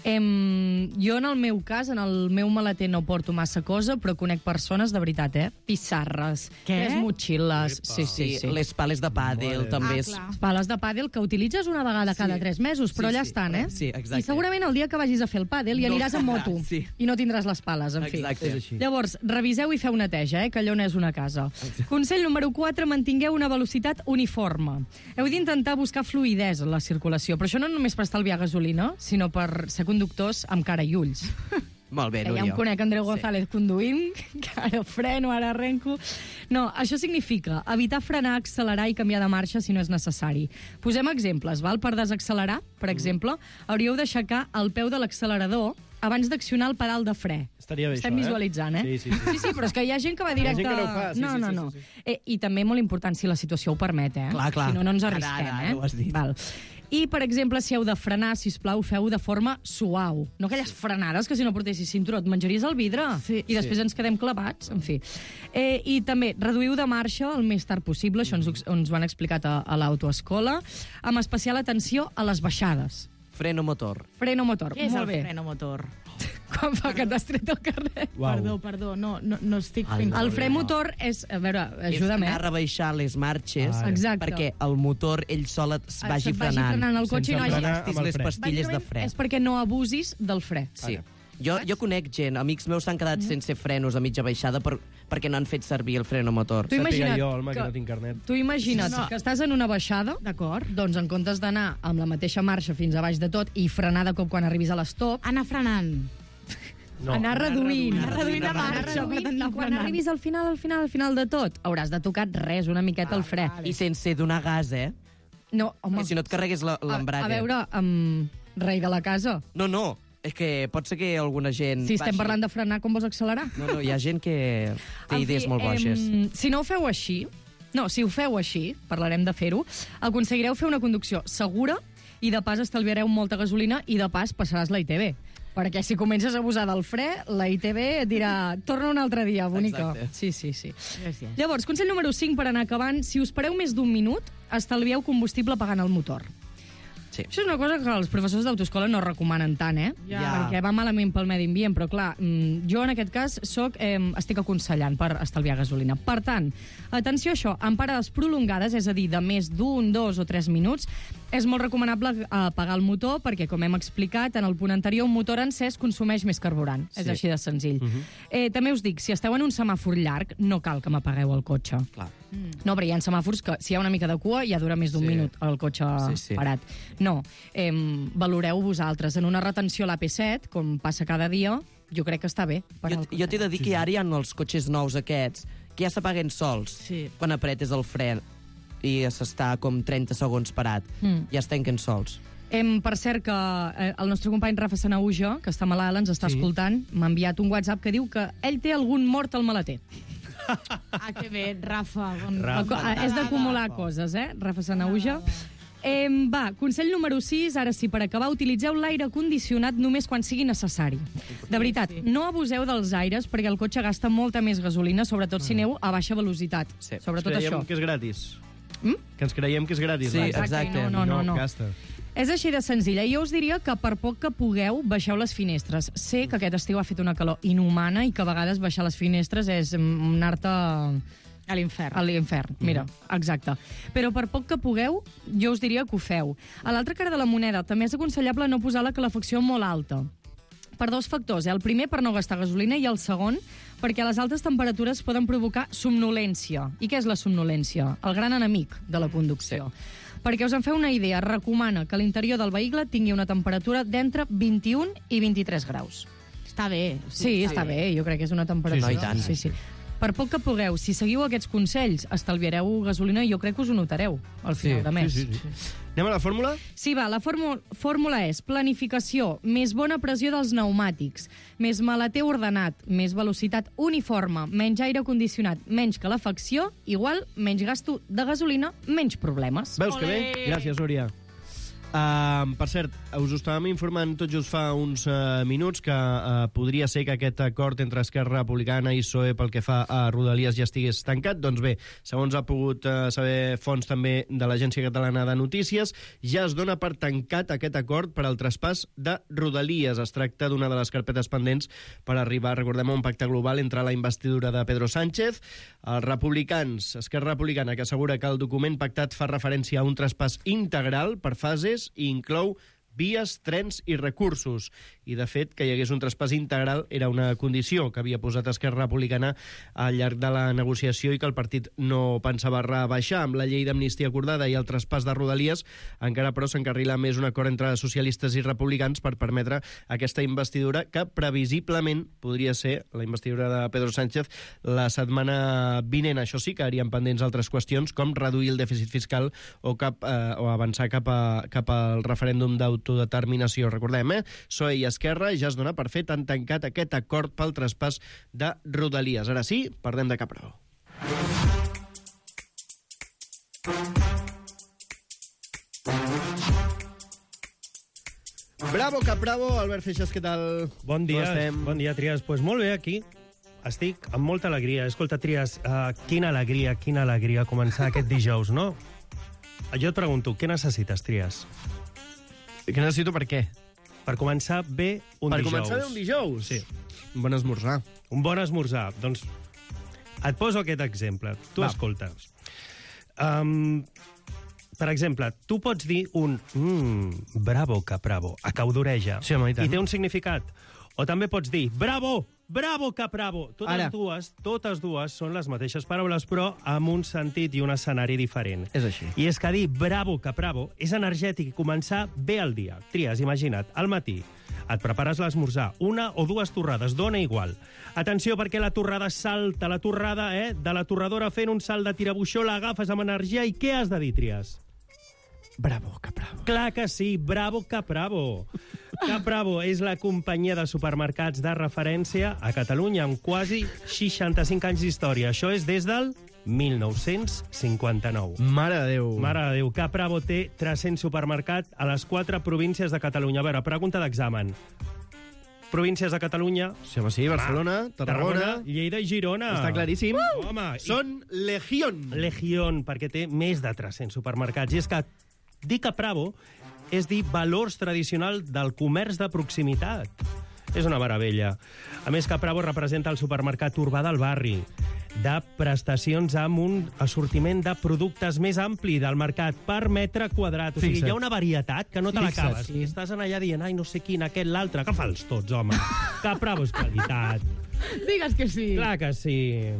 Em, jo, en el meu cas, en el meu maleter no porto massa cosa, però conec persones de veritat, eh? Pissarres, Què? tres motxilles... Sí, sí, sí. Les pales de pàdel, també. Ah, és... clar. Pales de pàdel que utilitzes una vegada cada tres mesos, però Sí, allà sí. estan, eh? Sí, exacte. I segurament el dia que vagis a fer el pàdel hi No aniràs amb moto sí. i no tindràs les pales, en fi. Exacte. És així. Llavors, reviseu i feu neteja, eh? Que allò no és una casa. Consell número quatre, mantingueu una velocitat uniforme. Heu d'intentar buscar fluïdesa en la circulació, però això no només per estalviar gasolina, sinó per ser conductors amb cara i ulls. Molt bé, Eh, ja Núria. em conec Andreu González conduint, que ara freno, ara arrenco... No, això significa evitar frenar, accelerar i canviar de marxa si no és necessari. Posem exemples, val? Per desaccelerar, per exemple, hauríeu d'aixecar el peu de l'accelerador abans d'accionar el pedal de fre. Estaria bé, Estem això, eh? visualitzant, eh? Sí, sí, sí. sí, sí, però és que hi ha gent que va Hi ha directe... gent que no ho fa, sí, no, sí, no, sí, no. sí, sí. Eh, I també molt important si la situació ho permet, eh? Clar, clar. Si no, no ens Ara, arrisquem, ara, eh? ara ho has dit. Val. I, per exemple, si heu de frenar, si us plau, feu de forma suau. No aquelles frenades que si no portessis cinturó et menjaries el vidre Sí, i després sí. ens quedem clavats, en fi. Eh, I també, reduïu de marxa el més tard possible, això ens, ho- ens ho han explicat a, a l'autoescola, amb especial atenció a les baixades. Freno motor. Freno motor, Què és molt el bé. freno motor? Quan fa que t'has tret el carnet. Uau. Perdó, perdó, no, no, no estic Ai, fent... no. El fre motor és... A veure, ajuda'm, És anar a eh? rebaixar les marxes Ah, Exacte. perquè el motor ell sol et Ah, vagi se't vagi frenant. frenant el cotxe i no Sense hagi... frenar Gastis amb el les fre. pastilles de fre. És perquè no abusis del fre. Sí. Jo, jo conec gent, amics meus s'han quedat sense frenos a mitja baixada per, perquè no han fet servir el freno motor. Tu Sàpiga imagina't jo, home, que... que- no tinc carnet. Tu imagina't Sí, sí. que estàs en una baixada, D'acord. doncs en comptes d'anar amb la mateixa marxa fins a baix de tot i frenar de cop quan arribis a l'estop, Anar frenant. No. anar reduint. Anar reduint la Anar marxa, reduint, per tant, anar i quan frenant. arribis al final, al final, al final de tot, hauràs de tocar res, una miqueta el fre. I sense donar gas, eh? No, home, I si no et carregues la- a, l'embrague. a veure, amb rei de la casa, No, no, és que pot ser que alguna gent... si estem baixi. parlant de frenar, com vols accelerar? No, no, hi ha gent que té En idees fi, molt boges. em, si no ho feu així, no, si ho feu així, parlarem de fer-ho, aconseguireu fer una conducció segura i de pas estalviareu molta gasolina i de pas passaràs la I T B. Perquè si comences a abusar del fre, la I T B et dirà torna un altre dia, bonica. Exacte. Sí, sí, sí. Gràcies. Llavors, consell número cinc per anar acabant, si us pareu més d'un minut, estalvieu combustible pagant el motor. Sí. Això és una cosa que els professors d'autoescola no recomanen tant, eh? Ja. Perquè va malament pel medi ambient, però clar, jo en aquest cas soc, eh, estic aconsellant per estalviar gasolina. Per tant, atenció a això, en parades prolongades, és a dir, de més d'un, dos o tres minuts, és molt recomanable apagar el motor perquè, com hem explicat, en el punt anterior, un motor encès consumeix més carburant. Sí. És així de senzill. Uh -huh. eh, també us dic, si esteu en un semàfor llarg, no cal que m'apagueu el cotxe. Clar. Mm. No, però hi ha semàfors que, si hi ha una mica de cua, ja dura més d'un Sí. minut el cotxe Sí, sí. parat. No, eh, valoreu vosaltres. En una retenció a l'A P set, com passa cada dia, jo crec que està bé. Jo, jo t'he de dir que ara hi ha els cotxes nous aquests que ja s'apaguen sols sí. quan apretes el fre i s'està com trenta segons parat. Mm. Ja es tanquen sols. Em, per cert, que eh, el nostre company Rafa Sanauja, que està malalt, ens està Sí. escoltant, m'ha enviat un WhatsApp que diu que ell té algun mort al maleter. Ah, que bé, Rafa. Bon... Rafa. És d'acumular coses, eh, Rafa Sanauja. Eh, va, consell número sis, ara sí, per acabar, utilitzeu l'aire condicionat només quan sigui necessari. De veritat, no abuseu dels aires perquè el cotxe gasta molta més gasolina, sobretot si aneu a baixa velocitat. Sí. Sobretot ens creiem això. que és gratis. Mm? Que ens creiem que és gratis. Sí, no? exacte. No, no, no. no no. gasta. És així de senzilla. Jo us diria que per poc que pugueu, baixeu les finestres. Sé que aquest estiu ha fet una calor inhumana i que a vegades baixar les finestres és mm, anar-te... A l'infern. A l'infern, mira, exacte. Però per poc que pugueu, jo us diria que ho feu. A l'altra cara de la moneda, també és aconsellable no posar la calefacció molt alta. Per dos factors. Eh? El primer, per no gastar gasolina, i el segon, perquè les altes temperatures poden provocar somnolència. I què és la somnolència? El gran enemic de la conducció. Sí. Perquè us en feu una idea, recomana que l'interior del vehicle tingui una temperatura d'entre vint-i-un i vint-i-tres graus. Està bé. Sí, sí, està bé, jo crec que és una temperatura. Sí, sí. No, i tant. Sí, sí. Per poc que pugueu, si seguiu aquests consells, estalviareu gasolina i jo crec que us ho notareu al final Sí, de mes. sí, sí, sí. Anem a la fórmula? Sí, va, la fórmula, fórmula és planificació, més bona pressió dels pneumàtics, més maleter ordenat, més velocitat uniforme, menys aire condicionat, menys calefacció, igual menys gasto de gasolina, menys problemes. Veus que bé? Gràcies, Núria. Uh, per cert, us ho estàvem informant tot just fa uns uh, minuts que uh, podria ser que aquest acord entre Esquerra Republicana i P S O E pel que fa a Rodalies ja estigués tancat. Doncs bé, segons ha pogut uh, saber fonts també de l'Agència Catalana de Notícies, ja es dona per tancat aquest acord per al traspàs de Rodalies. Es tracta d'una de les carpetes pendents per arribar, recordem, a un pacte global entre la investidura de Pedro Sánchez, els republicans, Esquerra Republicana, que assegura que el document pactat fa referència a un traspàs integral per fases i inclou vies, trens i recursos. I, de fet, que hi hagués un traspàs integral era una condició que havia posat Esquerra Republicana al llarg de la negociació i que el partit no pensava rebaixar. Amb la llei d'amnistia acordada i el traspàs de Rodalies, encara però s'encarrila més un acord entre socialistes i republicans per permetre aquesta investidura que previsiblement podria ser la investidura de Pedro Sánchez la setmana vinent. Això sí que haurien pendents altres qüestions com reduir el dèficit fiscal o, cap, eh, o avançar cap, a, cap al referèndum d'autodeterminació. Recordem, eh? P S O E i Esquerra ja es dona per fet, han tancat aquest acord pel traspàs de Rodalies. Ara sí, parlem de Capravo. Bravo, Capravo. Albert Feixas, què tal? Bon dia, Com estem? bon dia, Trias. Pues molt bé, aquí. Estic amb molta alegria. Escolta, Trias, uh, quina alegria, quina alegria començar aquest dijous, no? Jo et pregunto, què necessites, Trias? Què necessito per què? Per començar bé un per dijous. Per començar bé un dijous? Sí. Un bon esmorzar. Un bon esmorzar. Doncs et poso aquest exemple. Tu Va. escoltes. Um, per exemple, tu pots dir un mm, bravo, Capravo, a cau d'oreja. Sí, home, i tant. I té un significat. O també pots dir bravo, bravo, Capravo. Totes Ara. dues, totes dues són les mateixes paraules, però amb un sentit i un escenari diferent. És així. I és que dir bravo, Capravo és energètic i començar bé el dia. Tries, imagina't, al matí et prepares l'esmorzar, una o dues torrades, dona igual. Atenció, perquè la torrada salta, la torrada, eh, de la torradora fent un salt de tirabuixó, l'agafes amb energia i què has de dir, Trias? Bravo, Capravo. Clar que sí, bravo, Capravo. Capravo és la companyia de supermercats de referència a Catalunya amb quasi seixanta-cinc anys d'història. Això és des del mil nou-cents cinquanta-nou. Mare de Déu. Mare de Déu. Capravo té tres-cents supermercats a les quatre províncies de Catalunya. A veure, pregunta d'examen. Províncies de Catalunya... Sí, home, sí, Barcelona, Va, Tarragona... Tarragona, Lleida i Girona. Està claríssim. Home, Són Legión. Legión, perquè té més de tres-cents supermercats. I és que Dir Capravo és dir valors tradicionals del comerç de proximitat. És una meravella. A més, Capravo representa el supermercat urbà del barri, de prestacions amb un assortiment de productes més ampli del mercat per metre quadrat. O sigui, Fixa't. hi ha una varietat que no te Fixa't, l'acabes. sí. Estàs en allà dient, ai, no sé quin, aquest, l'altre. Agafa'ls tots, home. Capravo és qualitat. Digues que sí. Clar que sí.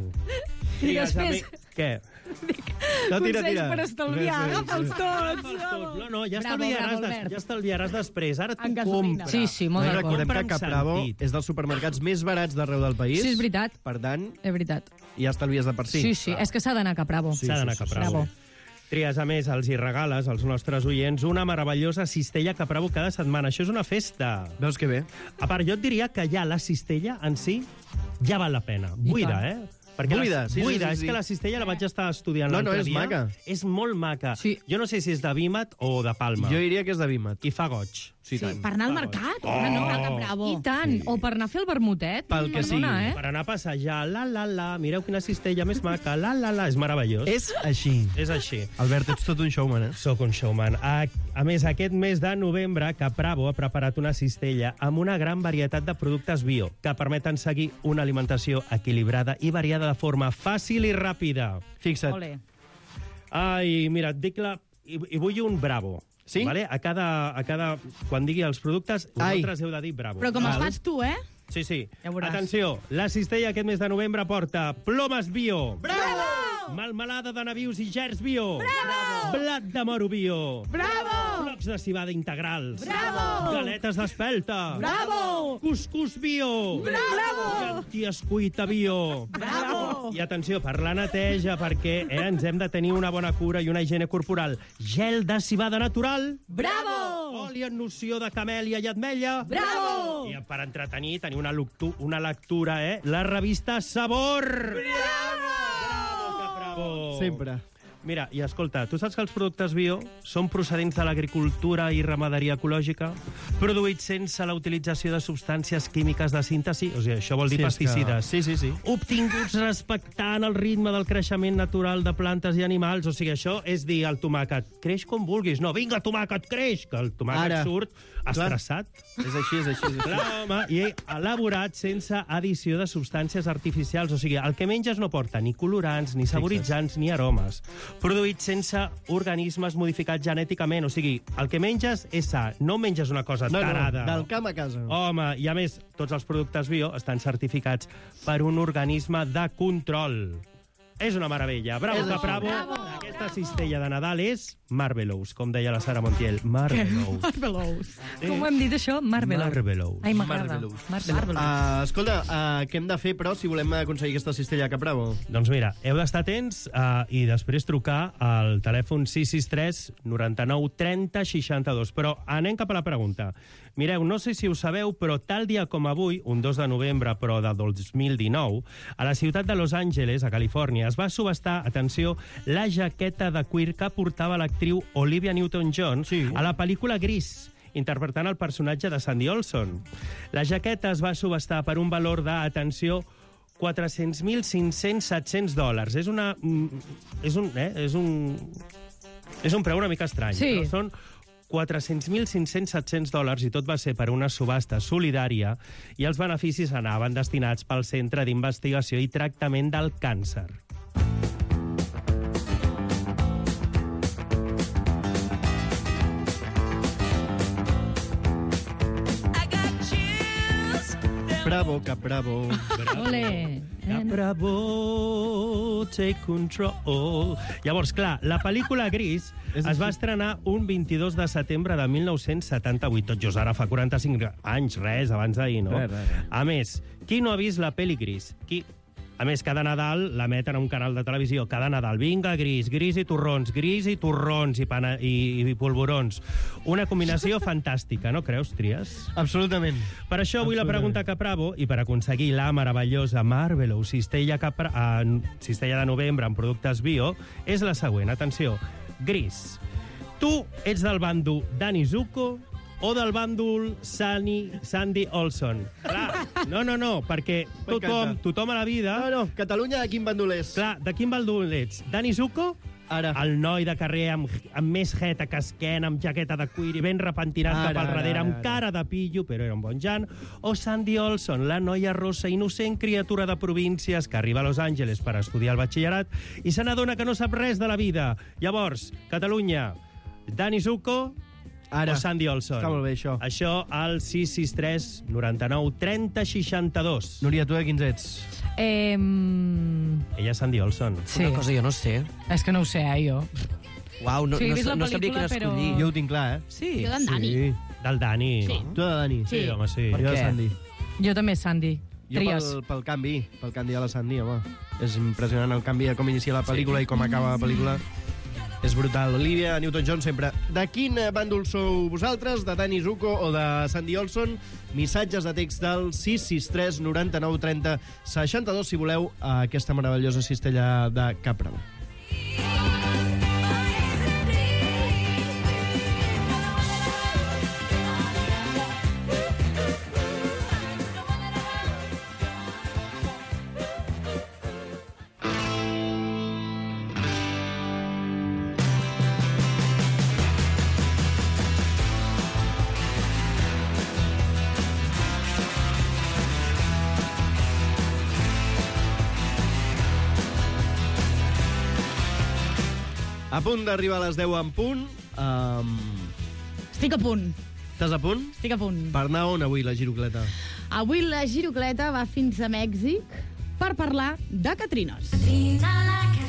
I Digues a després- mi- Què? No, tira, Consells tira. per estalviar, Sí, sí, agafa'ls sí. tots. No, no, ja Bravo, estalviaràs, bravo, des, Albert. ja estalviaràs després. Ara tu En gasolina. compra. Sí, sí, molt No, i d'acord. recordem Compra que amb Capravo sentit. és dels supermercats més barats d'arreu del país. Sí, és veritat. Per tant, És veritat. ja estalvies de per si. Sí, sí, és que s'ha d'anar a Capravo. S'ha d'anar a Capravo. Bravo. Tries, a més, els hi regales als nostres oients una meravellosa cistella Capravo cada setmana. Això és una festa. Veus que bé? A part, jo et diria que ja la cistella en si ja val la pena. Buida, tant. eh? Perquè Buida, la, sí, sí, buida. sí, És sí. que la cistella la vaig estar estudiant No, no, l'altre és dia. maca. És molt maca. Sí. Jo no sé si és de Vímet o de Palma. Jo diria que és de Vímet. I fa goig. Sí, tant. Per anar al mercat? Oh. No, a Capravo. I tant. O per anar a fer el vermutet. Pel que Perdona, sigui. eh? Per anar a passejar, la, la, la, mireu quina cistella més maca, la, la, la, és meravellós. És així. És així. Albert, ets tot un showman, eh? Soc un showman. A, a més, aquest mes de novembre, Capravo ha preparat una cistella amb una gran varietat de productes bio que permeten seguir una alimentació equilibrada i variada de forma fàcil i ràpida. Fixa't. Ole. Ai, mira, et dic la... I, i vull un bravo. Sí? Vale? A cada, a cada... Quan digui els productes, Ai. vosaltres heu de dir bravo. Però com els Val? fas tu, eh? Sí, sí. Ja veuràs. Atenció, la cistella aquest mes de novembre porta plomes bio. Bravo! Malmelada de navius i gerds bio. Bravo! Blat de moro bio. Bravo! Blocs de cibada integrals. Bravo! Galetes d'espelta. Bravo! Cuscús bio. Bravo! Llenties cuita bio. Bravo! I atenció, per la neteja, perquè eh, ens hem de tenir una bona cura i una higiene corporal. Gel de cibada natural. Bravo! Oli en noció de camèlia i ametlla. Bravo! I per entretenir, tenir una, lectu una lectura, eh? La revista Sabor. Bravo! Bravo! Sempre. Mira, i escolta, tu saps que els productes bio són procedents de l'agricultura i ramaderia ecològica, produïts sense la utilització de substàncies químiques de síntesi, o sigui, això vol dir Sí, és que- pesticides. Sí, sí, sí. Obtinguts respectant el ritme del creixement natural de plantes i animals, o sigui, això és dir al tomàquet, creix com vulguis, no, vinga, tomàquet, creix, que el tomàquet Ara. surt estressat. És així, és així. És així. Clar, home, i elaborat sense addició de substàncies artificials. O sigui, el que menges no porta ni colorants, ni saboritzants, ni aromes. Produït sense organismes modificats genèticament. O sigui, el que menges és sa. No menges una cosa No, no, tarada. del camp a casa. Home, i a més, tots els productes bio estan certificats per un organisme de control. És una meravella. Bravo, És que això. bravo. Bravo. Aquesta cistella de Nadal és Marvelous, com deia la Sara Montiel. Marvelous. Marvelous. Sí. Com ho hem dit, això? Marvelous. Marvelous. Ai, m'agrada. Marvelous. Marvelous. Uh, escolta, uh, què hem de fer, però, si volem aconseguir aquesta cistella Capravo? Doncs mira, heu d'estar atents uh, i després trucar al telèfon sis sis tres noranta-nou trenta seixanta-dos. Però anem cap a la pregunta. Mireu, no sé si ho sabeu, però tal dia com avui, un dos de novembre, però de dos mil dinou, a la ciutat de Los Angeles, a Califòrnia, es va subestar, atenció, la jaqueta de cuir que portava l'actriu Olivia Newton-John sí. a la pel·lícula Gris, interpretant el personatge de Sandy Olson. La jaqueta es va subestar per un valor de, atenció, quatre-cents mil cinc-cents set-cents dòlars. És una... mm, És un... Eh, és un... És un preu una mica estrany. Sí. Però són quatre-cents mil cinc-cents set-cents dòlars i tot va ser per una subhasta solidària i els beneficis anaven destinats pel Centre d'Investigació i Tractament del Càncer. Bravo, Capravo. Ole. Bravo, take control. Llavors, clar, la pel·lícula Gris es va estrenar un vint-i-dos de setembre de mil nou-cents setanta-vuit. Tot just ara fa quaranta-cinc anys, res, abans d'ahir, no? Res, res, res. A més, qui no ha vist la pel·li Gris? Qui... A més, cada Nadal l'emeten a un canal de televisió. Cada Nadal, vinga, gris, gris i torrons, gris i torrons i, pana, i, i polvorons. Una combinació fantàstica, no creus, Tries? Absolutament. Per això avui la pregunta Capravo, i per aconseguir la meravellosa Marvelous cistella, Capra, eh, cistella de novembre en productes bio, és la següent. Atenció, Gris. Tu ets del bàndol Danny Zuko o del bàndol Sandy, Sandy Olson? Clar, no, no, no, perquè tothom, M'encanta. tothom a la vida... No, no, Catalunya, de quin bàndol és? Clar, de quin bàndol ets? Danny Zuko Ara. El noi de carrer amb, amb més jeta que esquena, amb jaqueta de cuir i ben repentinat Ara, cap al ara, darrere, ara, amb ara. cara de pillo, però era un bon Jan. O Sandy Olson, la noia rossa, innocent criatura de províncies que arriba a Los Angeles per estudiar el batxillerat i se n'adona que no sap res de la vida. Llavors, Catalunya, Dani Zucco... Ara. O Sandy Olson. Està molt bé, això. Això al sis sis tres noranta-nou trenta seixanta-dos. Núria, tu de quins ets? Eh, Ella és Sandy Olson. Sí. Una cosa jo no sé. És que no ho sé, eh, jo. Uau, no, Sí, he no, vist la no sabia pel·lícula, quin però- escollir. Jo ho tinc clar, eh? Sí. Jo d'en Dani. Sí. Del Dani. Sí. Tu de Dani? Sí, home, sí. Per Jo de què? Sandy. Jo també, Sandy. Jo Tries. pel, pel canvi, pel canvi a la Sandy, home. És impressionant el canvi de com inicia la pel·lícula sí. i com acaba la pel·lícula. És brutal. Olivia Newton-John sempre. De quin bàndol sou vosaltres? De Dani Zucco o de Sandy Olson? Missatges de text del sis sis tres noranta-nou trenta seixanta-dos si voleu a aquesta meravellosa cistella de Capra. A punt d'arribar a les deu en punt. Um... Estic a punt. Estàs a punt? Estic a punt. Per anar on avui, la girocleta? Avui la girocleta va fins a Mèxic per parlar de Catrines. Fina la